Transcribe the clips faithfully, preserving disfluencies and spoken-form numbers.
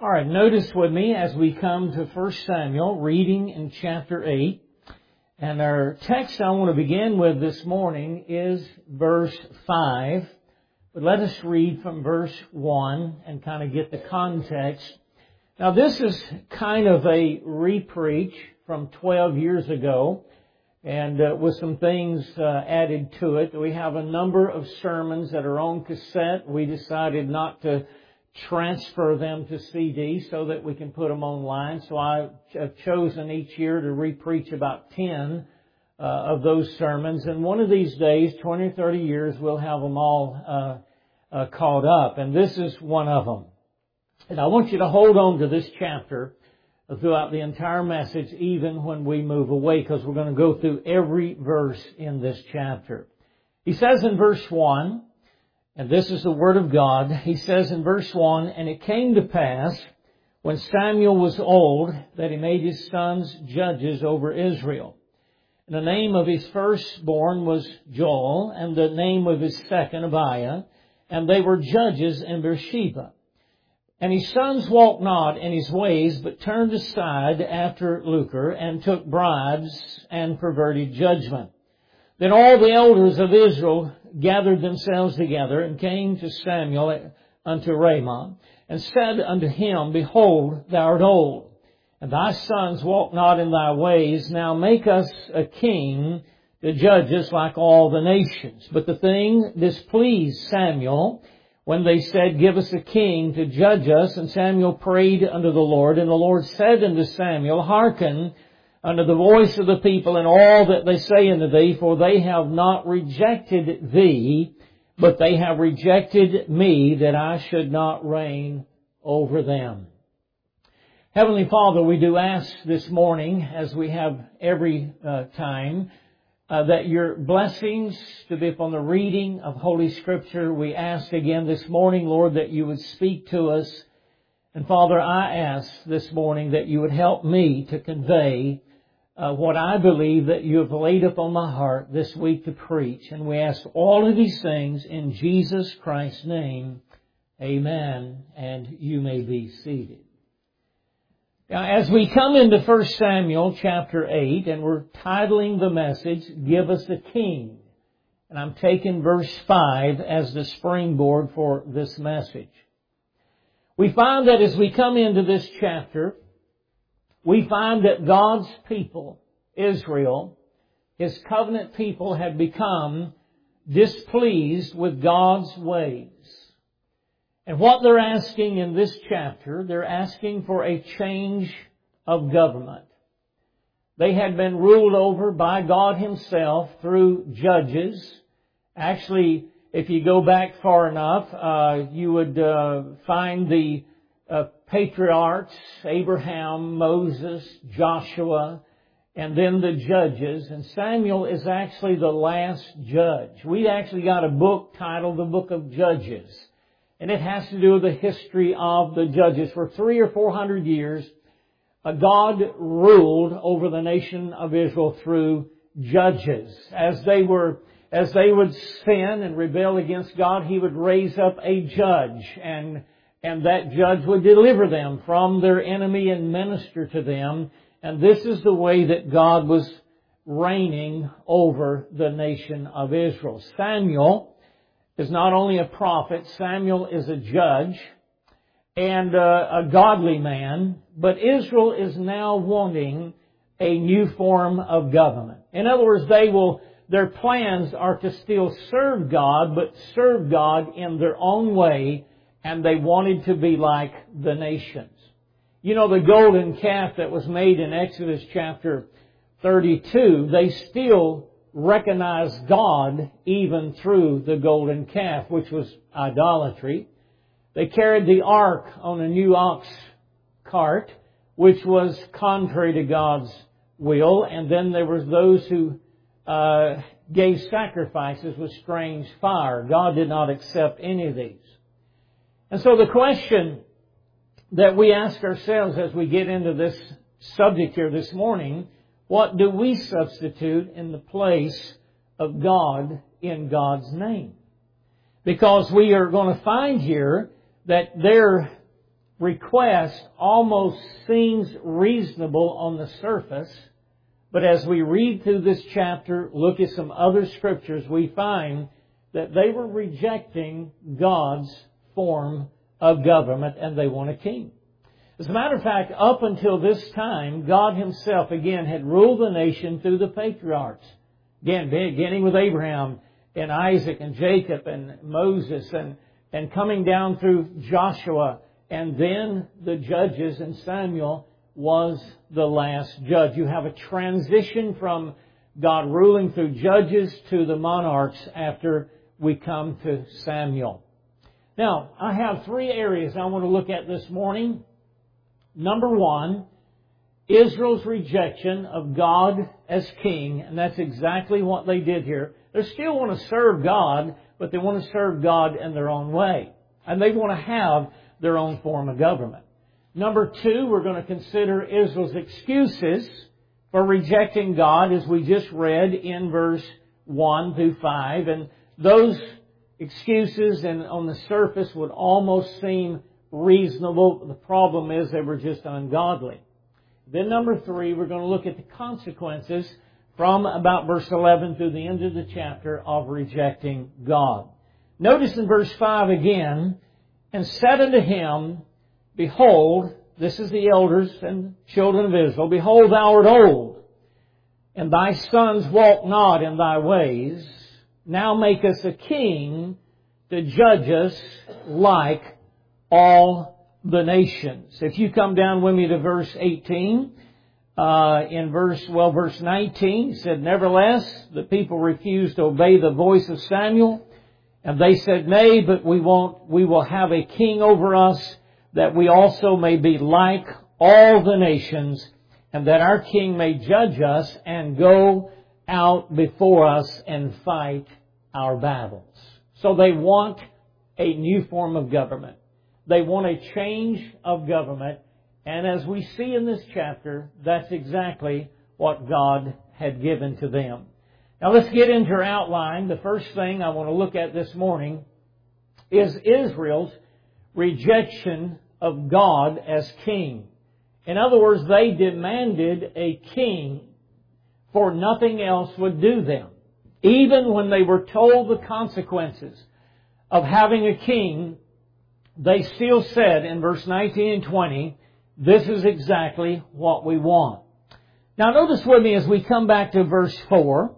All right, notice with me as we come to First Samuel, reading in chapter eight. And our text I want to begin with this morning is verse five. But let us read from verse one and kind of get the context. Now this is kind of a re-preach from twelve years ago, and uh, with some things uh, added to it. We have a number of sermons that are on cassette. We decided not to transfer them to C D so that we can put them online. So I have chosen each year to re-preach about ten uh, of those sermons. And one of these days, twenty or thirty years, we'll have them all uh, uh, caught up. And this is one of them. And I want you to hold on to this chapter throughout the entire message, even when we move away, because we're going to go through every verse in this chapter. He says in verse one, and this is the Word of God, he says in verse one, "And it came to pass, when Samuel was old, that he made his sons judges over Israel. And the name of his firstborn was Joel, and the name of his second Abiah, and they were judges in Beersheba. And his sons walked not in his ways, but turned aside after lucre, and took bribes, and perverted judgment. Then all the elders of Israel gathered themselves together, and came to Samuel unto Ramah, and said unto him, Behold, thou art old, and thy sons walk not in thy ways. Now make us a king to judge us like all the nations. But the thing displeased Samuel, when they said, Give us a king to judge us. And Samuel prayed unto the Lord, and the Lord said unto Samuel, Hearken unto the voice of the people and all that they say unto thee, for they have not rejected thee, but they have rejected me, that I should not reign over them." Heavenly Father, we do ask this morning, as we have every uh, time, uh, that your blessings to be upon the reading of Holy Scripture. We ask again this morning, Lord, that you would speak to us. And Father, I ask this morning that you would help me to convey Uh, what I believe that you have laid upon my heart this week to preach. And we ask all of these things in Jesus Christ's name. Amen. And you may be seated. Now, as we come into First Samuel chapter eight, and we're titling the message, Give Us a King. And I'm taking verse five as the springboard for this message. We find that as we come into this chapter, we find that God's people, Israel, His covenant people, had become displeased with God's ways. And what they're asking in this chapter, they're asking for a change of government. They had been ruled over by God Himself through judges. Actually, if you go back far enough, uh, you would uh, find the Uh, patriarchs, Abraham, Moses, Joshua, and then the judges. And Samuel is actually the last judge. We actually got a book titled the Book of Judges. And it has to do with the history of the judges. For three or four hundred years, uh, God ruled over the nation of Israel through judges. As they were, as they would sin and rebel against God, He would raise up a judge, and And that judge would deliver them from their enemy and minister to them. And this is the way that God was reigning over the nation of Israel. Samuel is not only a prophet, Samuel is a judge and uh, a godly man, but Israel is now wanting a new form of government. In other words, they will, their plans are to still serve God, but serve God in their own way. And they wanted to be like the nations. You know, the golden calf that was made in Exodus chapter thirty-two, they still recognized God even through the golden calf, which was idolatry. They carried the ark on a new ox cart, which was contrary to God's will. And then there was those who uh, gave sacrifices with strange fire. God did not accept any of these. And so the question that we ask ourselves as we get into this subject here this morning, what do we substitute in the place of God in God's name? Because we are going to find here that there request almost seems reasonable on the surface, but as we read through this chapter, look at some other scriptures, we find that they were rejecting God's form of government and they want a king. As a matter of fact, up until this time, God Himself, again, had ruled the nation through the patriarchs. Again, beginning with Abraham and Isaac and Jacob and Moses and, and coming down through Joshua. And then the judges, and Samuel was the last judge. You have a transition from God ruling through judges to the monarchs after we come to Samuel. Now, I have three areas I want to look at this morning. Number one, Israel's rejection of God as king, and that's exactly what they did here. They still want to serve God, but they want to serve God in their own way. And they want to have their own form of government. Number two, we're going to consider Israel's excuses for rejecting God, as we just read in verse one through five. And those excuses, and on the surface, would almost seem reasonable. The problem is they were just ungodly. Then number three, we're going to look at the consequences from about verse eleven through the end of the chapter of rejecting God. Notice in verse five again, and said unto him, Behold, this is the elders and children of Israel, Behold, thou art old, and thy sons walk not in thy ways. Now make us a king to judge us like all the nations. If you come down with me to verse eighteen, uh, in verse, well, verse nineteen, he said, Nevertheless, the people refused to obey the voice of Samuel, and they said, Nay, but we won't, we will have a king over us, that we also may be like all the nations, and that our king may judge us and go out before us and fight our battles. So they want a new form of government. They want a change of government. And as we see in this chapter, that's exactly what God had given to them. Now let's get into our outline. The first thing I want to look at this morning is Israel's rejection of God as king. In other words, they demanded a king, for nothing else would do them. Even when they were told the consequences of having a king, they still said in verse nineteen and twenty, this is exactly what we want. Now notice with me as we come back to verse four.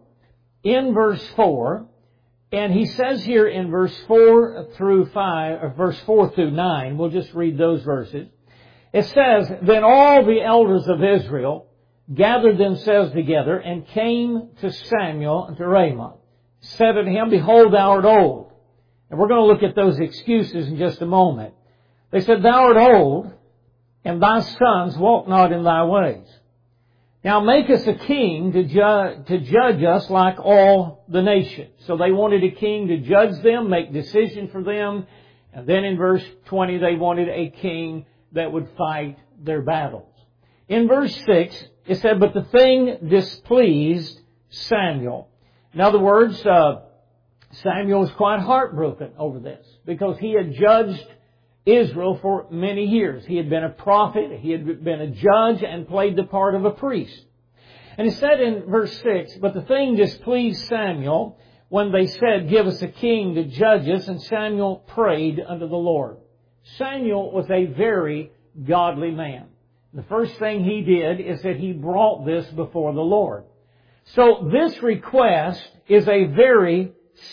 In verse four, and he says here in verse four through five, or verse four through nine, we'll just read those verses. It says, Then all the elders of Israel gathered themselves together and came to Samuel and to Ramah, said unto him, Behold, thou art old. And we're going to look at those excuses in just a moment. They said, Thou art old, and thy sons walk not in thy ways. Now make us a king to, ju- to judge us like all the nations. So they wanted a king to judge them, make decision for them. And then in verse twenty, they wanted a king that would fight their battles. In verse six, it said, But the thing displeased Samuel. In other words, uh, Samuel was quite heartbroken over this, because he had judged Israel for many years. He had been a prophet, he had been a judge, and played the part of a priest. And it said in verse six, But the thing displeased Samuel when they said, Give us a king to judge us, and Samuel prayed unto the Lord. Samuel was a very godly man. The first thing he did is that he brought this before the Lord. So this request is a very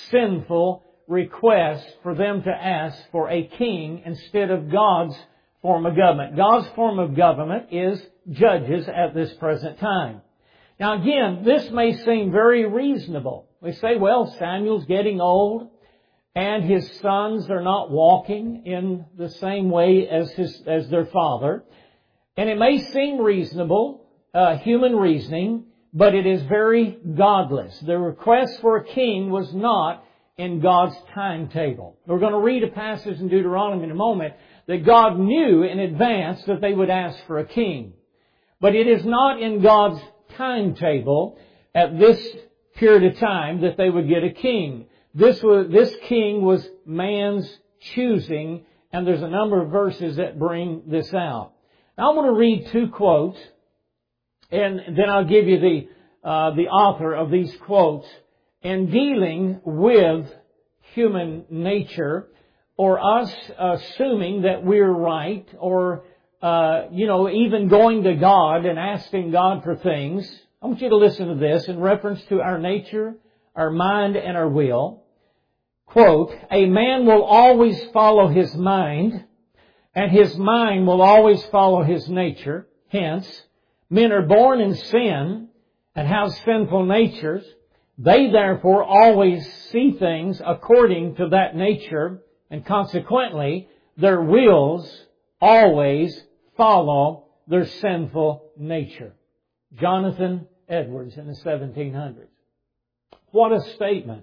sinful request for them to ask for a king instead of God's form of government. God's form of government is judges at this present time. Now again, this may seem very reasonable. We say, well, Samuel's getting old and his sons are not walking in the same way as his, as their father. And it may seem reasonable, uh, human reasoning, but it is very godless. The request for a king was not in God's timetable. We're going to read a passage in Deuteronomy in a moment that God knew in advance that they would ask for a king. But it is not in God's timetable at this period of time that they would get a king. This was, this king was man's choosing And there's a number of verses that bring this out. Now I want to read two quotes, and then I'll give you the uh, the author of these quotes in dealing with human nature, or us assuming that we're right, or uh, you know, even going to God and asking God for things. I want you to listen to this in reference to our nature, our mind, and our will. Quote, "A man will always follow his mind, and his mind will always follow his nature. Hence, men are born in sin and have sinful natures. They therefore always see things according to that nature, and consequently, their wills always follow their sinful nature." Jonathan Edwards in the seventeen hundreds. What a statement.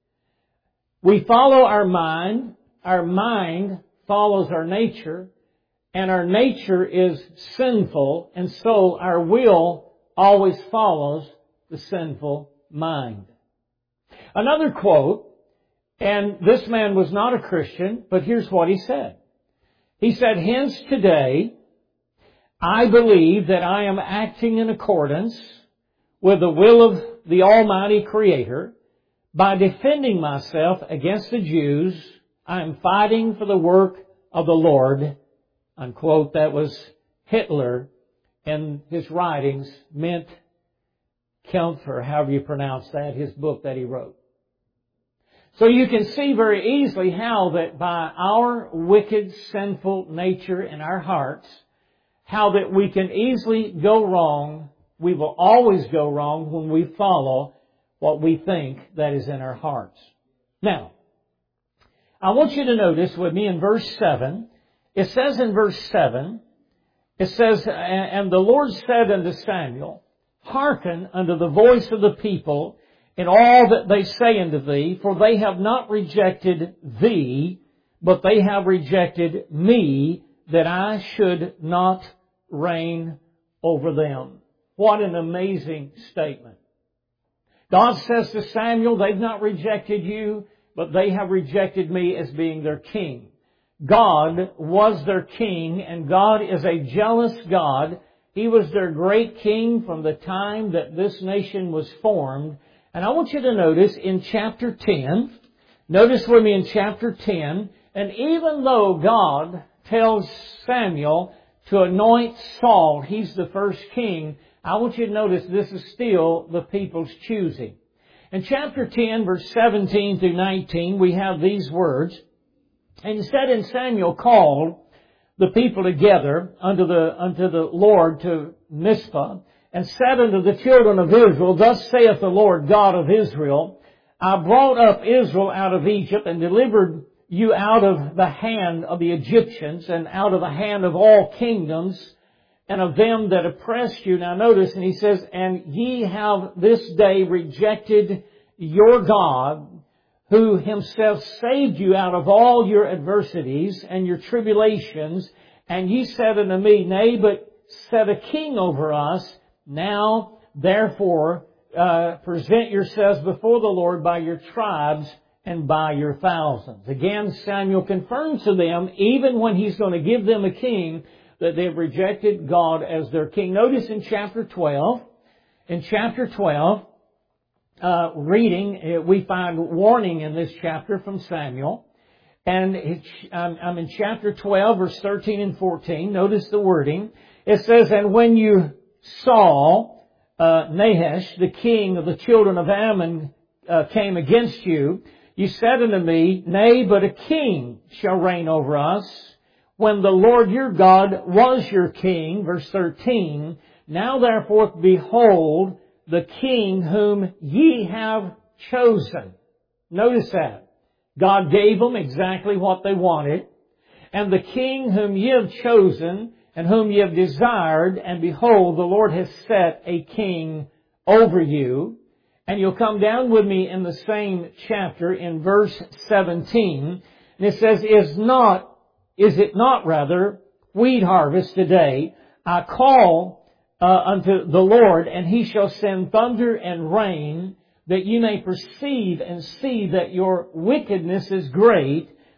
We follow our mind, our mind follows our nature, and our nature is sinful, and so our will always follows the sinful mind. Another quote, and this man was not a Christian, but here's what he said. He said, "Hence today, I believe that I am acting in accordance with the will of the Almighty Creator. By defending myself against the Jews, I am fighting for the work of the Lord." Unquote. That was Hitler in his writings, meant Kampfer, however you pronounce that, his book that he wrote. So you can see very easily how that by our wicked, sinful nature in our hearts, how that we can easily go wrong. We will always go wrong when we follow what we think that is in our hearts. Now, I want you to notice with me in verse seven, it says in verse seven, it says, "And the Lord said unto Samuel, Hearken unto the voice of the people in all that they say unto thee, for they have not rejected thee, but they have rejected me, that I should not reign over them." What an amazing statement. God says to Samuel, they've not rejected you, but they have rejected me as being their king. God was their king, and God is a jealous God. He was their great king from the time that this nation was formed. And I want you to notice in chapter ten, notice with me in chapter ten, and even though God tells Samuel to anoint Saul, he's the first king, I want you to notice this is still the people's choosing. In chapter ten, verse seventeen through nineteen, we have these words. "And it said, and Samuel called the people together unto the, unto the Lord to Mizpah, and said unto the children of Israel, Thus saith the Lord God of Israel, I brought up Israel out of Egypt, and delivered you out of the hand of the Egyptians, and out of the hand of all kingdoms, and of them that oppressed you." Now notice, and he says, "And ye have this day rejected your God, who himself saved you out of all your adversities and your tribulations. And ye said unto me, Nay, but set a king over us. Now, therefore, uh, present yourselves before the Lord by your tribes and by your thousands." Again, Samuel confirms to them, even when he's going to give them a king, that they've rejected God as their king. Notice in chapter twelve, in chapter twelve, uh, reading, we find warning in this chapter from Samuel. And it's, um, I'm in chapter twelve, verse thirteen and fourteen. Notice the wording. It says, "And when you saw uh, Nahash, the king of the children of Ammon, uh, came against you, you said unto me, Nay, but a king shall reign over us. When the Lord your God was your king," verse thirteen, "Now therefore behold the king whom ye have chosen." Notice that. God gave them exactly what they wanted. "And the king whom ye have chosen, and whom ye have desired, and behold, the Lord has set a king over you." And you'll come down with me in the same chapter in verse seventeen. And it says, Is not Is it not rather wheat harvest today? I call uh, unto the Lord, and He shall send thunder and rain, that you may perceive and see that your wickedness is great,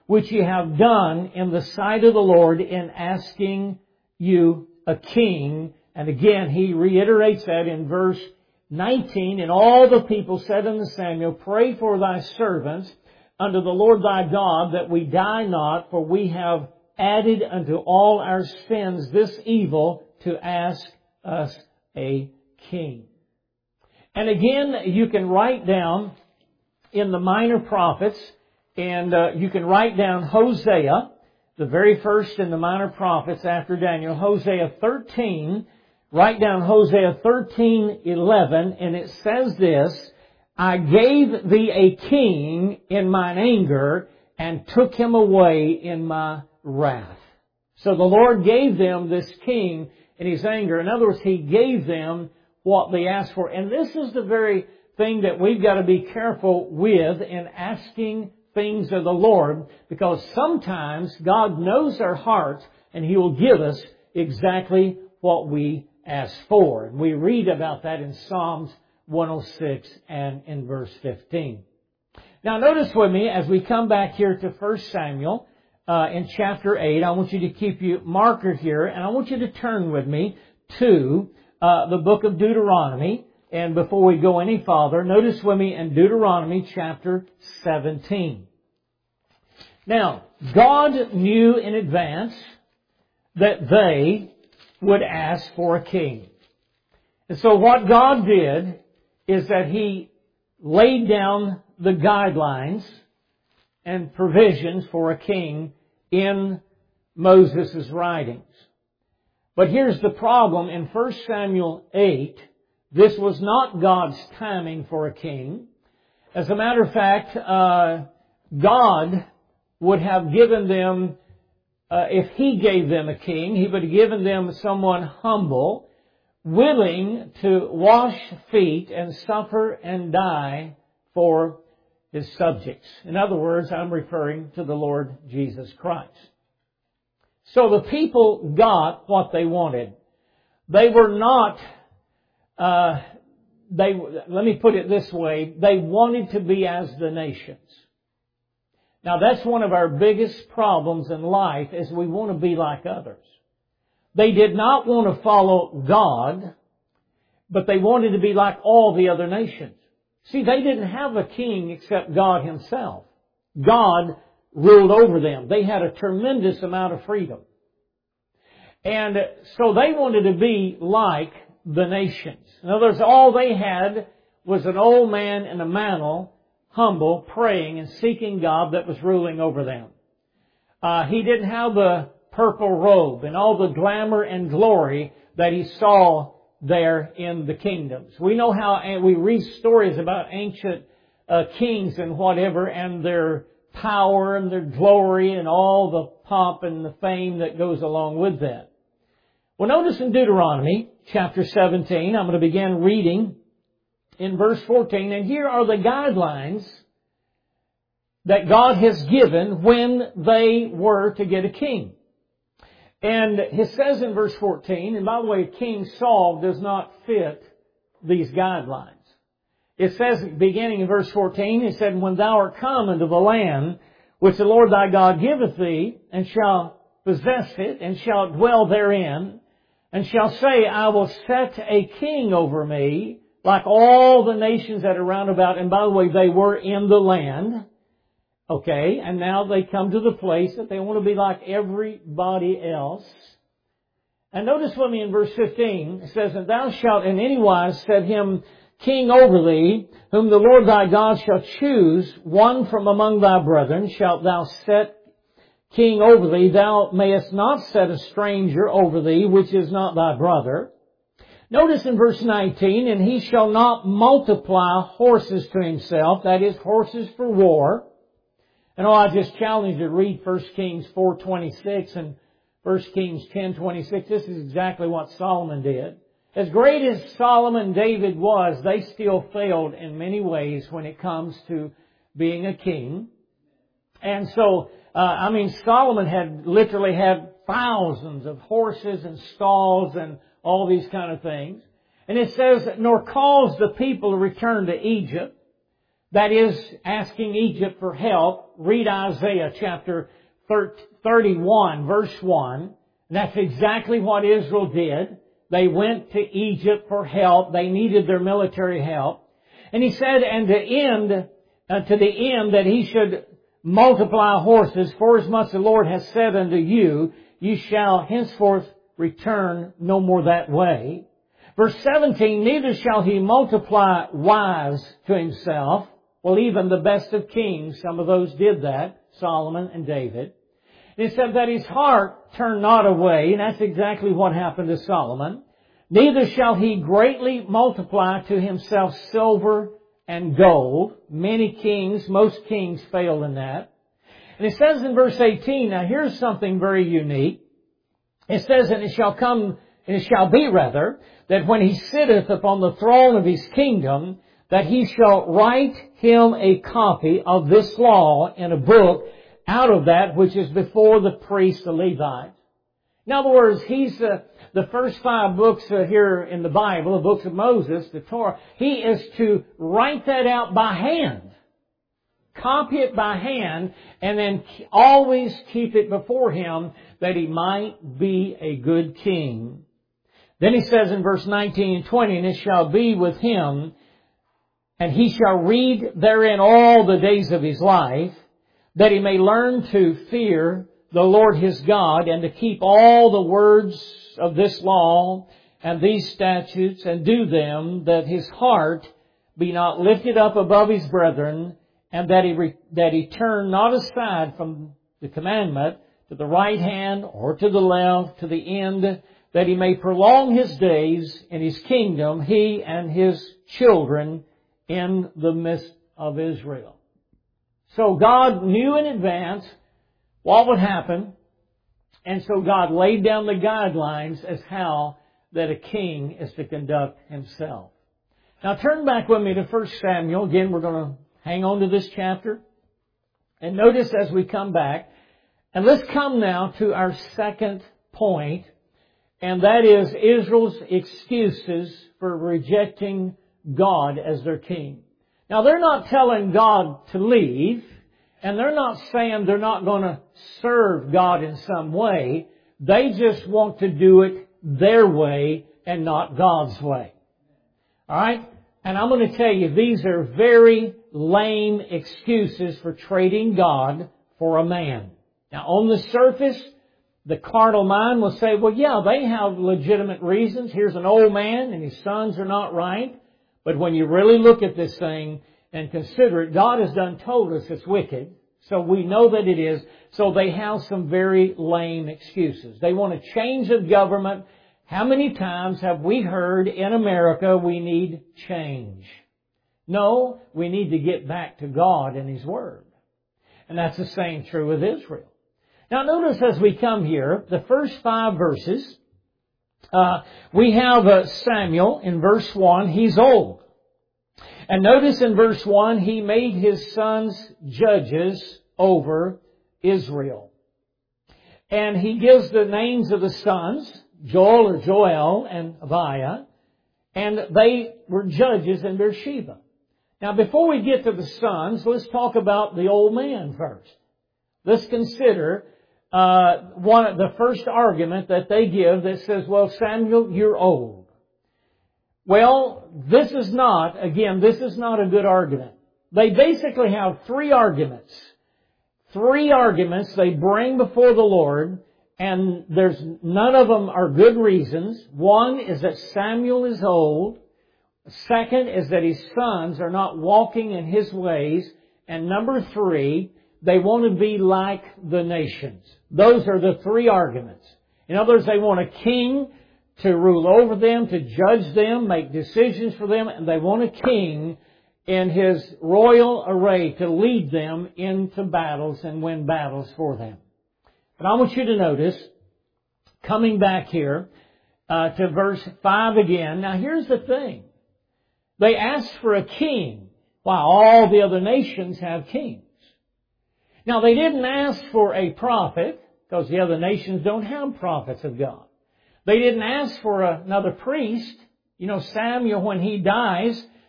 which ye have done in the sight of the Lord in asking you a king. And again, he reiterates that in verse nineteen. And all the people said unto Samuel, Pray for thy servants unto the Lord thy God, that we die not, for we have added unto all our sins this evil to ask us a king. And again, you can write down in the minor prophets, and uh, you can write down Hosea, the very first in the minor prophets after Daniel, Hosea thirteen. Write down Hosea thirteen eleven, and it says this, I gave thee a king in mine anger, and took him away in my wrath. So the Lord gave them this king in His anger. In other words, He gave them what they asked for. And this is the very thing that we've got to be careful with in asking things of the Lord, because sometimes God knows our hearts and He will give us exactly what we ask for. And we read about that in Psalms one oh six and in verse fifteen. Now notice with me as we come back here to First Samuel uh, in chapter eight, I want you to keep your marker here, and I want you to turn with me to uh, the book of Deuteronomy. And before we go any farther, notice with me in Deuteronomy chapter seventeen. Now, God knew in advance that they would ask for a king. And so what God did is that He laid down the guidelines and provisions for a king in Moses' writings. But here's the problem. In First Samuel eight, this was not God's timing for a king. As a matter of fact, uh, God would have given them, uh, if He gave them a king, He would have given them someone humble, willing to wash feet and suffer and die for His subjects. In other words, I'm referring to the Lord Jesus Christ. So the people got what they wanted. They were not, uh, they, let me put it this way, they wanted to be as the nations. Now that's one of our biggest problems in life, is we want to be like others. They did not want to follow God, but they wanted to be like all the other nations. See, they didn't have a king except God Himself. God ruled over them. They had a tremendous amount of freedom. And so they wanted to be like the nations. In other words, all they had was an old man in a mantle, humble, praying and seeking God that was ruling over them. Uh, he didn't have the purple robe and all the glamour and glory that he saw there in the kingdoms. We know how, and we read stories about ancient uh, kings and whatever, and their power and their glory and all the pomp and the fame that goes along with that. Well, notice in Deuteronomy chapter seventeen, I'm going to begin reading in verse fourteen, and here are the guidelines that God has given when they were to get a king. And it says in verse fourteen, and by the way, King Saul does not fit these guidelines. It says, beginning in verse fourteen, it said, When thou art come into the land which the Lord thy God giveth thee, and shalt possess it, and shalt dwell therein, and shall say, I will set a king over me, like all the nations that are round about. And by the way, they were in the land. Okay, and now they come to the place that they want to be like everybody else. And notice with me in verse fifteen, it says, And thou shalt in any wise set him king over thee, whom the Lord thy God shall choose, one from among thy brethren shalt thou set king over thee. Thou mayest not set a stranger over thee, which is not thy brother. Notice in verse nineteen, And he shall not multiply horses to himself, that is, horses for war. And oh, I just challenge you to read First Kings four twenty-six and First Kings ten twenty-six. This is exactly what Solomon did. As great as Solomon and David was, they still failed in many ways when it comes to being a king. And so, uh, I mean, Solomon had literally had thousands of horses and stalls and all these kind of things. And it says, Nor caused the people to return to Egypt, That is, asking Egypt for help. Read Isaiah chapter thirty-one, verse one. That's exactly what Israel did. They went to Egypt for help. They needed their military help. And He said, and to end, uh, to the end that He should multiply horses, for as much the Lord has said unto you, you shall henceforth return no more that way. Verse seventeen, neither shall He multiply wives to Himself. Well, even the best of kings, some of those did that, Solomon and David. It said that his heart turned not away, and that's exactly what happened to Solomon. Neither shall he greatly multiply to himself silver and gold. Many kings, most kings fail in that. And it says in verse eighteen, now here's something very unique. It says, and it shall come, and it shall be rather, that when He sitteth upon the throne of His kingdom, that He shall write him a copy of this law in a book out of that which is before the priests, the Levites. In other words, He's uh, the first five books uh, here in the Bible, the books of Moses, the Torah. He is to write that out by hand. Copy it by hand, and then always keep it before Him that he might be a good king. Then He says in verse nineteen and twenty, and it shall be with him, and he shall read therein all the days of his life, that he may learn to fear the Lord his God, and to keep all the words of this law and these statutes, and do them, that his heart be not lifted up above his brethren, and that he re- that he turn not aside from the commandment to the right hand or to the left, to the end, that he may prolong his days in his kingdom, he and his children in the midst of Israel. So God knew in advance what would happen, and so God laid down the guidelines as how that a king is to conduct himself. Now turn back with me to First Samuel. Again, we're going to hang on to this chapter. And notice as we come back, and let's come now to our second point, and that is Israel's excuses for rejecting God as their king. Now they're not telling God to leave, and they're not saying they're not going to serve God in some way. They just want to do it their way and not God's way. Alright? And I'm going to tell you, these are very lame excuses for trading God for a man. Now on the surface, the carnal mind will say, well, yeah, they have legitimate reasons. Here's an old man and his sons are not right. But when you really look at this thing and consider it, God has done told us it's wicked. So we know that it is. So they have some very lame excuses. They want a change of government. How many times have we heard in America we need change? No, we need to get back to God and His Word. And that's the same true with Israel. Now notice as we come here, the first five verses, uh, we have uh, Samuel in verse one. He's old. And notice in verse one, he made his sons judges over Israel. And he gives the names of the sons, Joel or Joel and Abiah, and they were judges in Beersheba. Now before we get to the sons, let's talk about the old man first. Let's consider uh, one the first argument that they give that says, well, Samuel, you're old. Well, this is not, again, this is not a good argument. They basically have three arguments. Three arguments they bring before the Lord, and there's none of them are good reasons. One is that Samuel is old. Second is that his sons are not walking in his ways. And number three, they want to be like the nations. Those are the three arguments. In other words, they want a king to rule over them, to judge them, make decisions for them, and they want a king in his royal array to lead them into battles and win battles for them. But I want you to notice, coming back here uh, to verse five again. Now here's the thing. They asked for a king, while all the other nations have kings. Now they didn't ask for a prophet, because the other nations don't have prophets of God. They didn't ask for another priest. You know, Samuel, when he dies,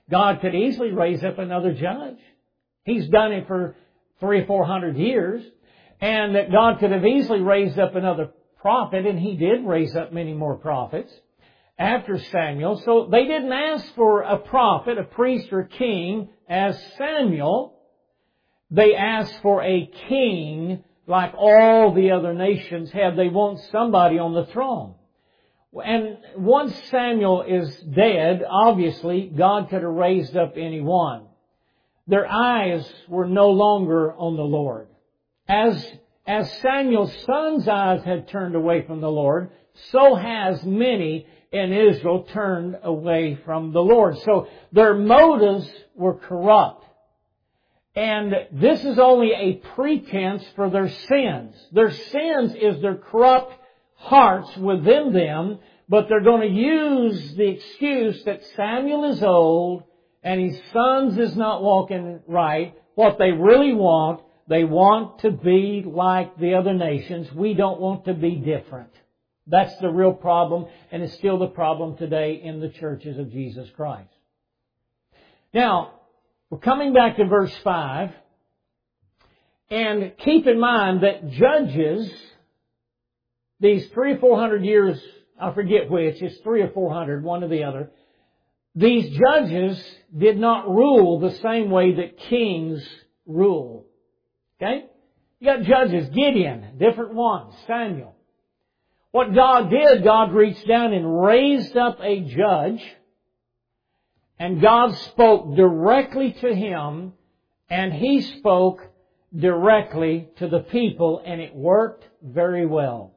God could easily raise up another judge. He's done it for three or four hundred years. And that God could have easily raised up another prophet, and He did raise up many more prophets after Samuel. So they didn't ask for a prophet, a priest, or a king as Samuel. They asked for a king like all the other nations have. They want somebody on the throne. And once Samuel is dead, obviously, God could have raised up anyone. Their eyes were no longer on the Lord. As, as Samuel's son's eyes had turned away from the Lord, so has many in Israel turned away from the Lord. So their motives were corrupt. And this is only a pretense for their sins. Their sins is their corrupt hearts within them, but they're going to use the excuse that Samuel is old and his sons is not walking right. What they really want, they want to be like the other nations. We don't want to be different. That's the real problem, and it's still the problem today in the churches of Jesus Christ. Now, we're coming back to verse five, and keep in mind that judges, these three or four hundred years, I forget which, it's three or four hundred, one or the other, these judges did not rule the same way that kings rule. Okay? You got judges, Gideon, different ones, Samuel. What God did, God reached down and raised up a judge, and God spoke directly to him, and he spoke directly to the people, and it worked very well.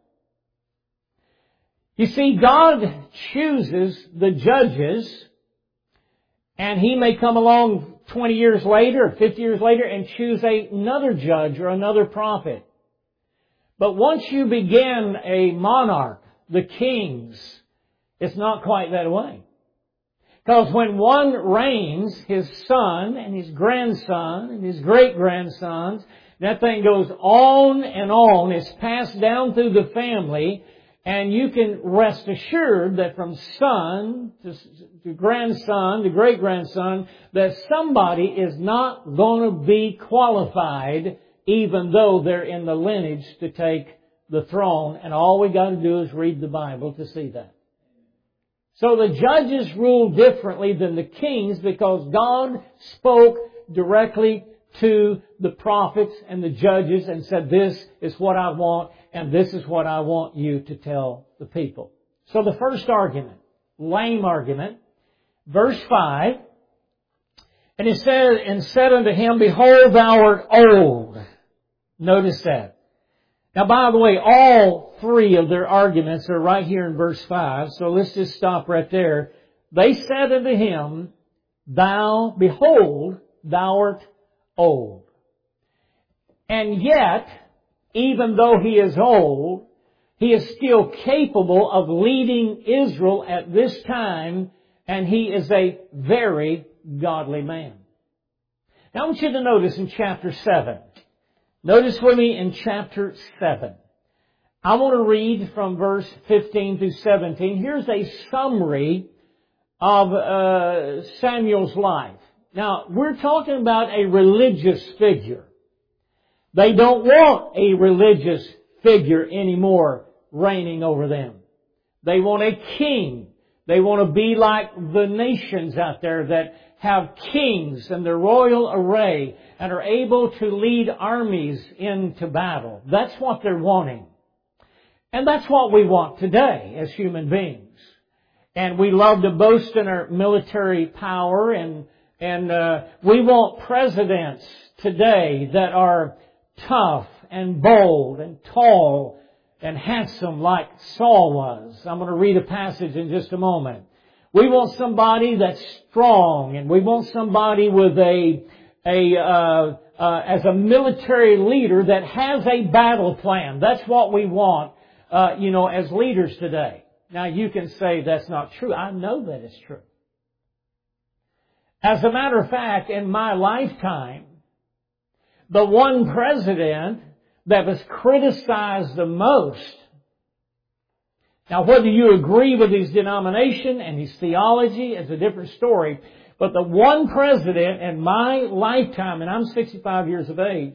You see, God chooses the judges, and He may come along twenty years later or fifty years later and choose another judge or another prophet. But once you begin a monarch, the kings, it's not quite that way. Because when one reigns, his son and his grandson and his great-grandsons, that thing goes on and on. It's passed down through the family, and you can rest assured that from son to, to grandson to great-grandson, that somebody is not going to be qualified even though they're in the lineage to take the throne. And all we got to do is read the Bible to see that. So the judges rule differently than the kings because God spoke directly to the prophets and the judges and said, this is what I want and this is what I want you to tell the people. So the first argument, lame argument, verse five, and it said, and said unto him, behold, thou art old. Notice that. Now, by the way, all three of their arguments are right here in verse five, so let's just stop right there. They said unto him, thou, behold, thou art old. And yet, even though he is old, he is still capable of leading Israel at this time, and he is a very godly man. Now, I want you to notice in chapter seven. Notice with me in chapter seven. I want to read from verse fifteen through seventeen. Here's a summary of uh, Samuel's life. Now, we're talking about a religious figure. They don't want a religious figure anymore reigning over them. They want a king. They want to be like the nations out there that have kings and their royal array and are able to lead armies into battle. That's what they're wanting. And that's what we want today as human beings. And we love to boast in our military power, and and uh, we want presidents today that are tough and bold and tall and handsome like Saul was. I'm going to read a passage in just a moment. We want somebody that's strong, and we want somebody with a, a, uh, uh, as a military leader that has a battle plan. That's what we want, uh, you know, as leaders today. Now you can say that's not true. I know that it's true. As a matter of fact, in my lifetime, the one president that was criticized the most. Now, whether you agree with his denomination and his theology is a different story. But the one president in my lifetime, and I'm sixty-five years of age,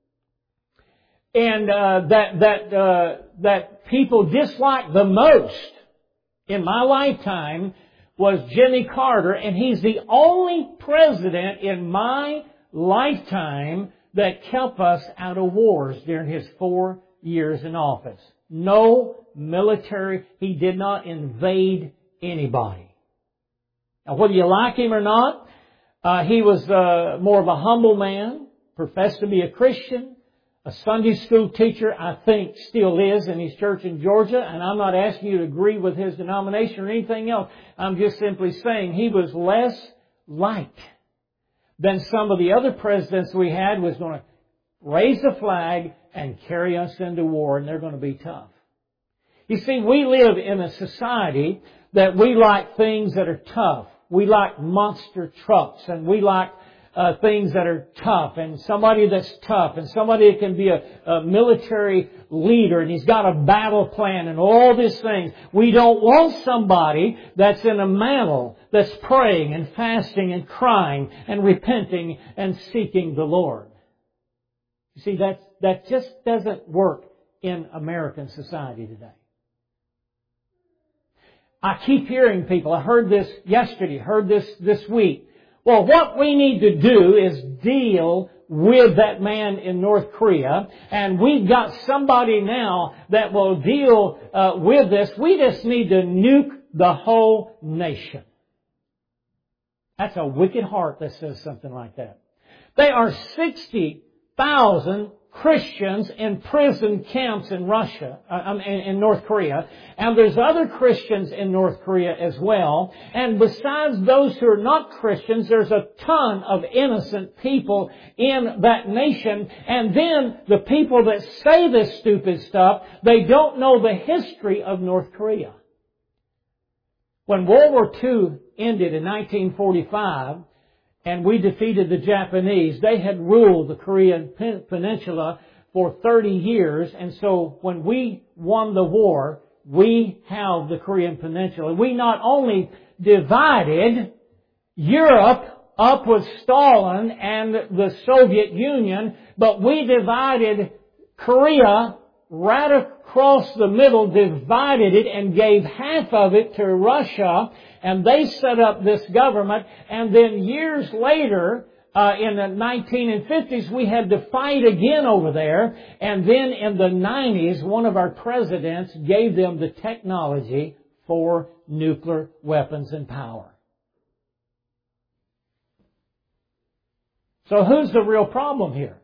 and uh, that that uh, that people dislike the most in my lifetime was Jimmy Carter, and he's the only president in my lifetime that kept us out of wars during his four years in office. No military. He did not invade anybody. Now, whether you like him or not, uh, he was uh, more of a humble man, professed to be a Christian, a Sunday school teacher, I think still is in his church in Georgia, and I'm not asking you to agree with his denomination or anything else. I'm just simply saying he was less liked than some of the other presidents we had was going to raise the flag and carry us into war, and they're going to be tough. You see, we live in a society that we like things that are tough. We like monster trucks, and we like uh, things that are tough, and somebody that's tough, and somebody that can be a, a military leader, and he's got a battle plan, and all these things. We don't want somebody that's in a mantle, that's praying and fasting and crying and repenting and seeking the Lord. You see, that that just doesn't work in American society today. I keep hearing people, I heard this yesterday, heard this this week. Well, what we need to do is deal with that man in North Korea, and we've got somebody now that will deal uh, with this. We just need to nuke the whole nation. That's a wicked heart that says something like that. There are sixty thousand Christians in prison camps in Russia, uh, in, in North Korea, and there's other Christians in North Korea as well. And besides those who are not Christians, there's a ton of innocent people in that nation. And then the people that say this stupid stuff, they don't know the history of North Korea. When World War Two ended in nineteen forty-five, and we defeated the Japanese, they had ruled the Korean Peninsula for thirty years. And so when we won the war, we held the Korean Peninsula. We not only divided Europe up with Stalin and the Soviet Union, but we divided Korea right across the middle, divided it and gave half of it to Russia. And they set up this government, and then years later, uh, in the nineteen fifties, we had to fight again over there. And then in the nineties, one of our presidents gave them the technology for nuclear weapons and power. So who's the real problem here?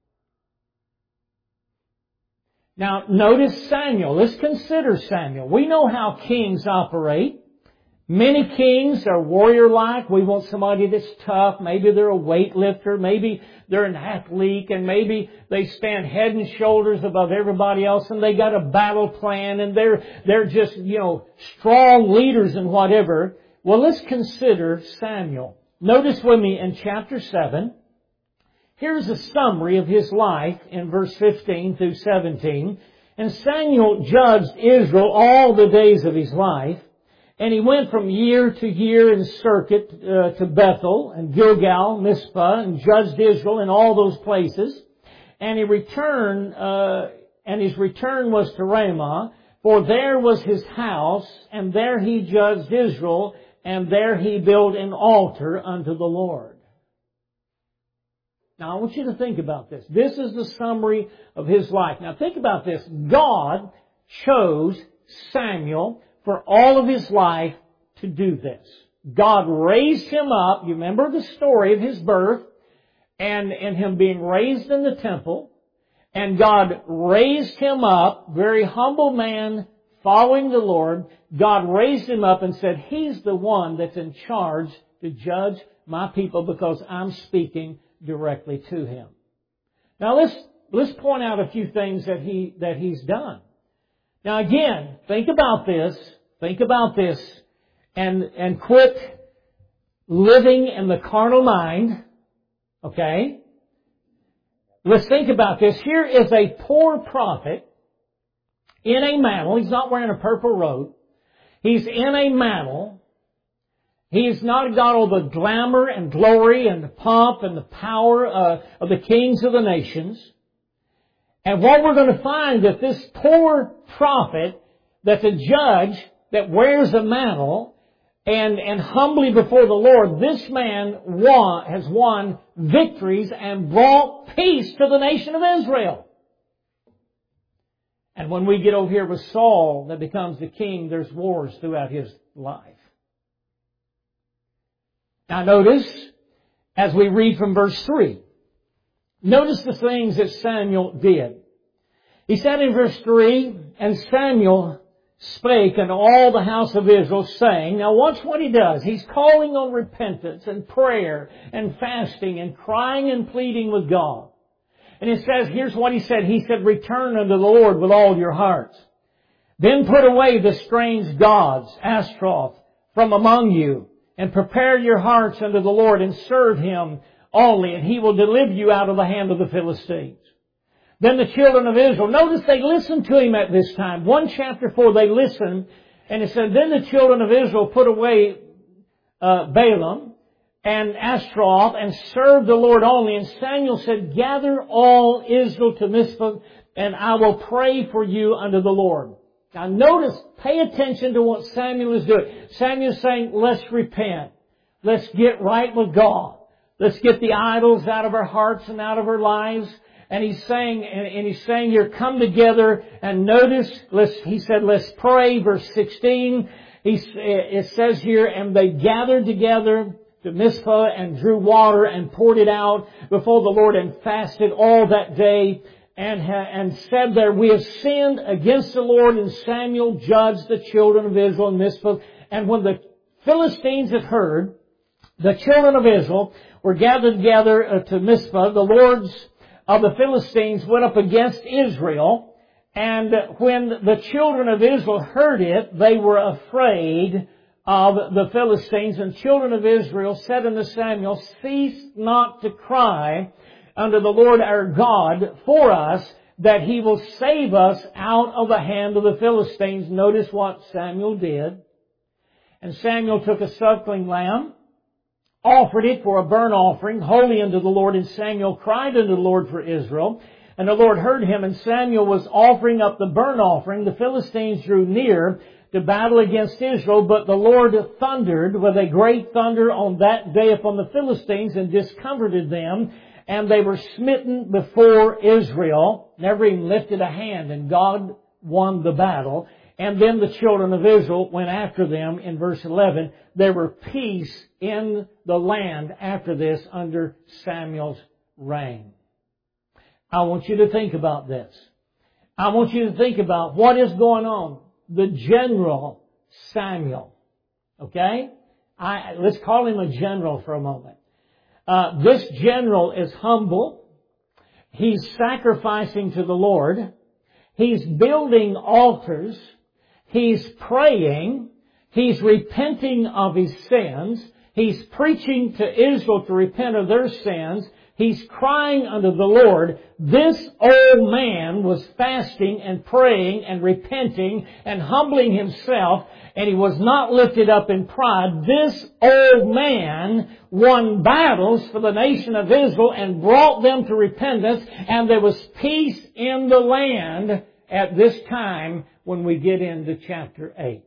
Now, notice Samuel. Let's consider Samuel. We know how kings operate. Many kings are warrior-like. We want somebody that's tough. Maybe they're a weightlifter. Maybe they're an athlete. And maybe they stand head and shoulders above everybody else. And they got a battle plan. And they're, they're just, you know, strong leaders and whatever. Well, let's consider Samuel. Notice with me in chapter seven. Here's a summary of his life in verse fifteen through seventeen. And Samuel judged Israel all the days of his life. And he went from year to year in circuit uh, to Bethel and Gilgal, Mizpah, and judged Israel in all those places. And he returned, uh, and his return was to Ramah, for there was his house, and there he judged Israel, and there he built an altar unto the Lord. Now I want you to think about this. This is the summary of his life. Now think about this. God chose Samuel for all of his life to do this. God raised him up. You remember the story of his birth and, and him being raised in the temple. And God raised him up, very humble man, following the Lord. God raised him up and said, he's the one that's in charge to judge my people because I'm speaking directly to him. Now let's, let's point out a few things that he, that he's done. Now again, think about this, think about this, and, and quit living in the carnal mind, okay? Let's think about this. Here is a poor prophet in a mantle. He's not wearing a purple robe. He's in a mantle. He is not a God of the glamour and glory and the pomp and the power uh, of the kings of the nations. And what we're going to find that this poor prophet, that the judge that wears a mantle and, and humbly before the Lord, this man won, has won victories and brought peace to the nation of Israel. And when we get over here with Saul that becomes the king, there's wars throughout his life. Now notice, as we read from verse three, notice the things that Samuel did. He said in verse three, and Samuel spake unto all the house of Israel, saying, now watch what he does. He's calling on repentance and prayer and fasting and crying and pleading with God. And it says, here's what he said. He said, return unto the Lord with all your hearts. Then put away the strange gods, Ashtaroth, from among you, and prepare your hearts unto the Lord, and serve Him only, and He will deliver you out of the hand of the Philistines. Then the children of Israel, notice they listened to Him at this time. One chapter four, they listened, and it said, then the children of Israel put away uh, Balaam and Ashtaroth, and served the Lord only. And Samuel said, gather all Israel to Mizpah, and I will pray for you unto the Lord. Now notice, pay attention to what Samuel is doing. Samuel is saying, let's repent. Let's get right with God. Let's get the idols out of our hearts and out of our lives. And he's saying, and he's saying here, come together and notice, let's, he said, let's pray. Verse sixteen, he, it says here, and they gathered together to Mizpah and drew water and poured it out before the Lord and fasted all that day. And, and said there, we have sinned against the Lord. And Samuel judged the children of Israel in Mizpah. And when the Philistines had heard, the children of Israel were gathered together to Mizpah. The lords of the Philistines went up against Israel. And when the children of Israel heard it, they were afraid of the Philistines. And children of Israel said unto Samuel, cease not to cry unto the Lord our God for us, that He will save us out of the hand of the Philistines. Notice what Samuel did. And Samuel took a suckling lamb, offered it for a burnt offering, holy unto the Lord. And Samuel cried unto the Lord for Israel. And the Lord heard him, and Samuel was offering up the burnt offering. The Philistines drew near to battle against Israel, but the Lord thundered with a great thunder on that day upon the Philistines, and discomforted them. And they were smitten before Israel, never even lifted a hand, and God won the battle. And then the children of Israel went after them. In verse eleven, there were peace in the land after this under Samuel's reign. I want you to think about this. I want you to think about what is going on. The general Samuel. Okay? I, let's call him a general for a moment. Uh, this general is humble. He's sacrificing to the Lord. He's building altars. He's praying. He's repenting of his sins. He's preaching to Israel to repent of their sins. He's crying unto the Lord. This old man was fasting and praying and repenting and humbling himself, and he was not lifted up in pride. This old man won battles for the nation of Israel and brought them to repentance, and there was peace in the land at this time when we get into chapter eight.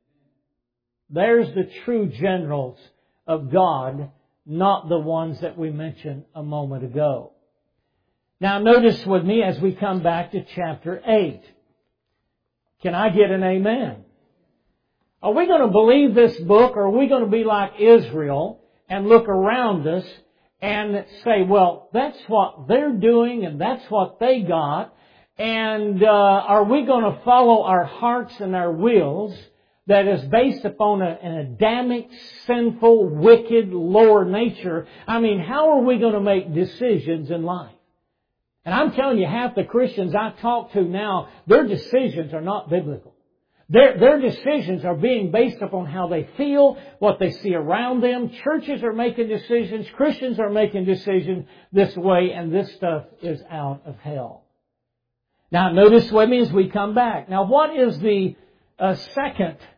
There's the true generals of God, not the ones that we mentioned a moment ago. Now notice with me as we come back to chapter eight. Can I get an amen? Are we going to believe this book, or are we going to be like Israel and look around us and say, well, that's what they're doing and that's what they got, and uh, are we going to follow our hearts and our wills that is based upon a, an Adamic, sinful, wicked, lower nature? I mean, how are we going to make decisions in life? And I'm telling you, half the Christians I talk to now, their decisions are not biblical. Their, their decisions are being based upon how they feel, what they see around them. Churches are making decisions. Christians are making decisions this way, and this stuff is out of hell. Now, notice with me as we come back. Now, what is the uh, second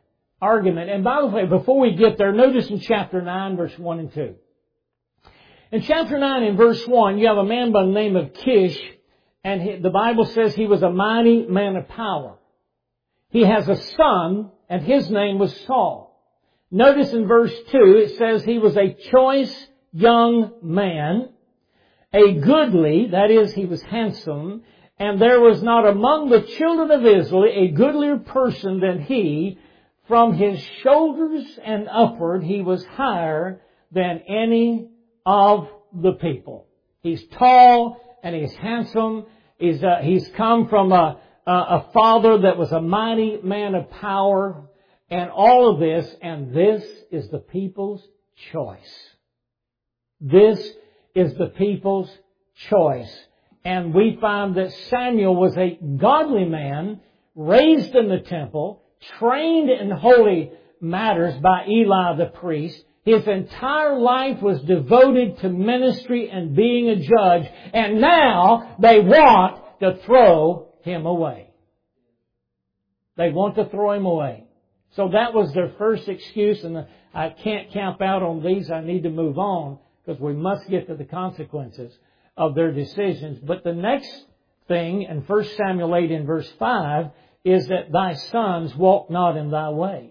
argument. And by the way, before we get there, notice in chapter nine, verse one and two. In chapter nine, in verse one, you have a man by the name of Kish, and he, the Bible says he was a mighty man of power. He has a son, and his name was Saul. Notice in verse two, it says he was a choice young man, a goodly, that is, he was handsome, and there was not among the children of Israel a goodlier person than he. From his shoulders and upward, he was higher than any of the people. He's tall and he's handsome. He's, uh, he's come from a, a, a father that was a mighty man of power, and all of this, and this is the people's choice. This is the people's choice. And we find that Samuel was a godly man, raised in the temple, trained in holy matters by Eli the priest. His entire life was devoted to ministry and being a judge. And now they want to throw him away. They want to throw him away. So that was their first excuse, and I can't camp out on these. I need to move on because we must get to the consequences of their decisions. But the next thing in First Samuel eight in verse five is that thy sons walk not in thy ways.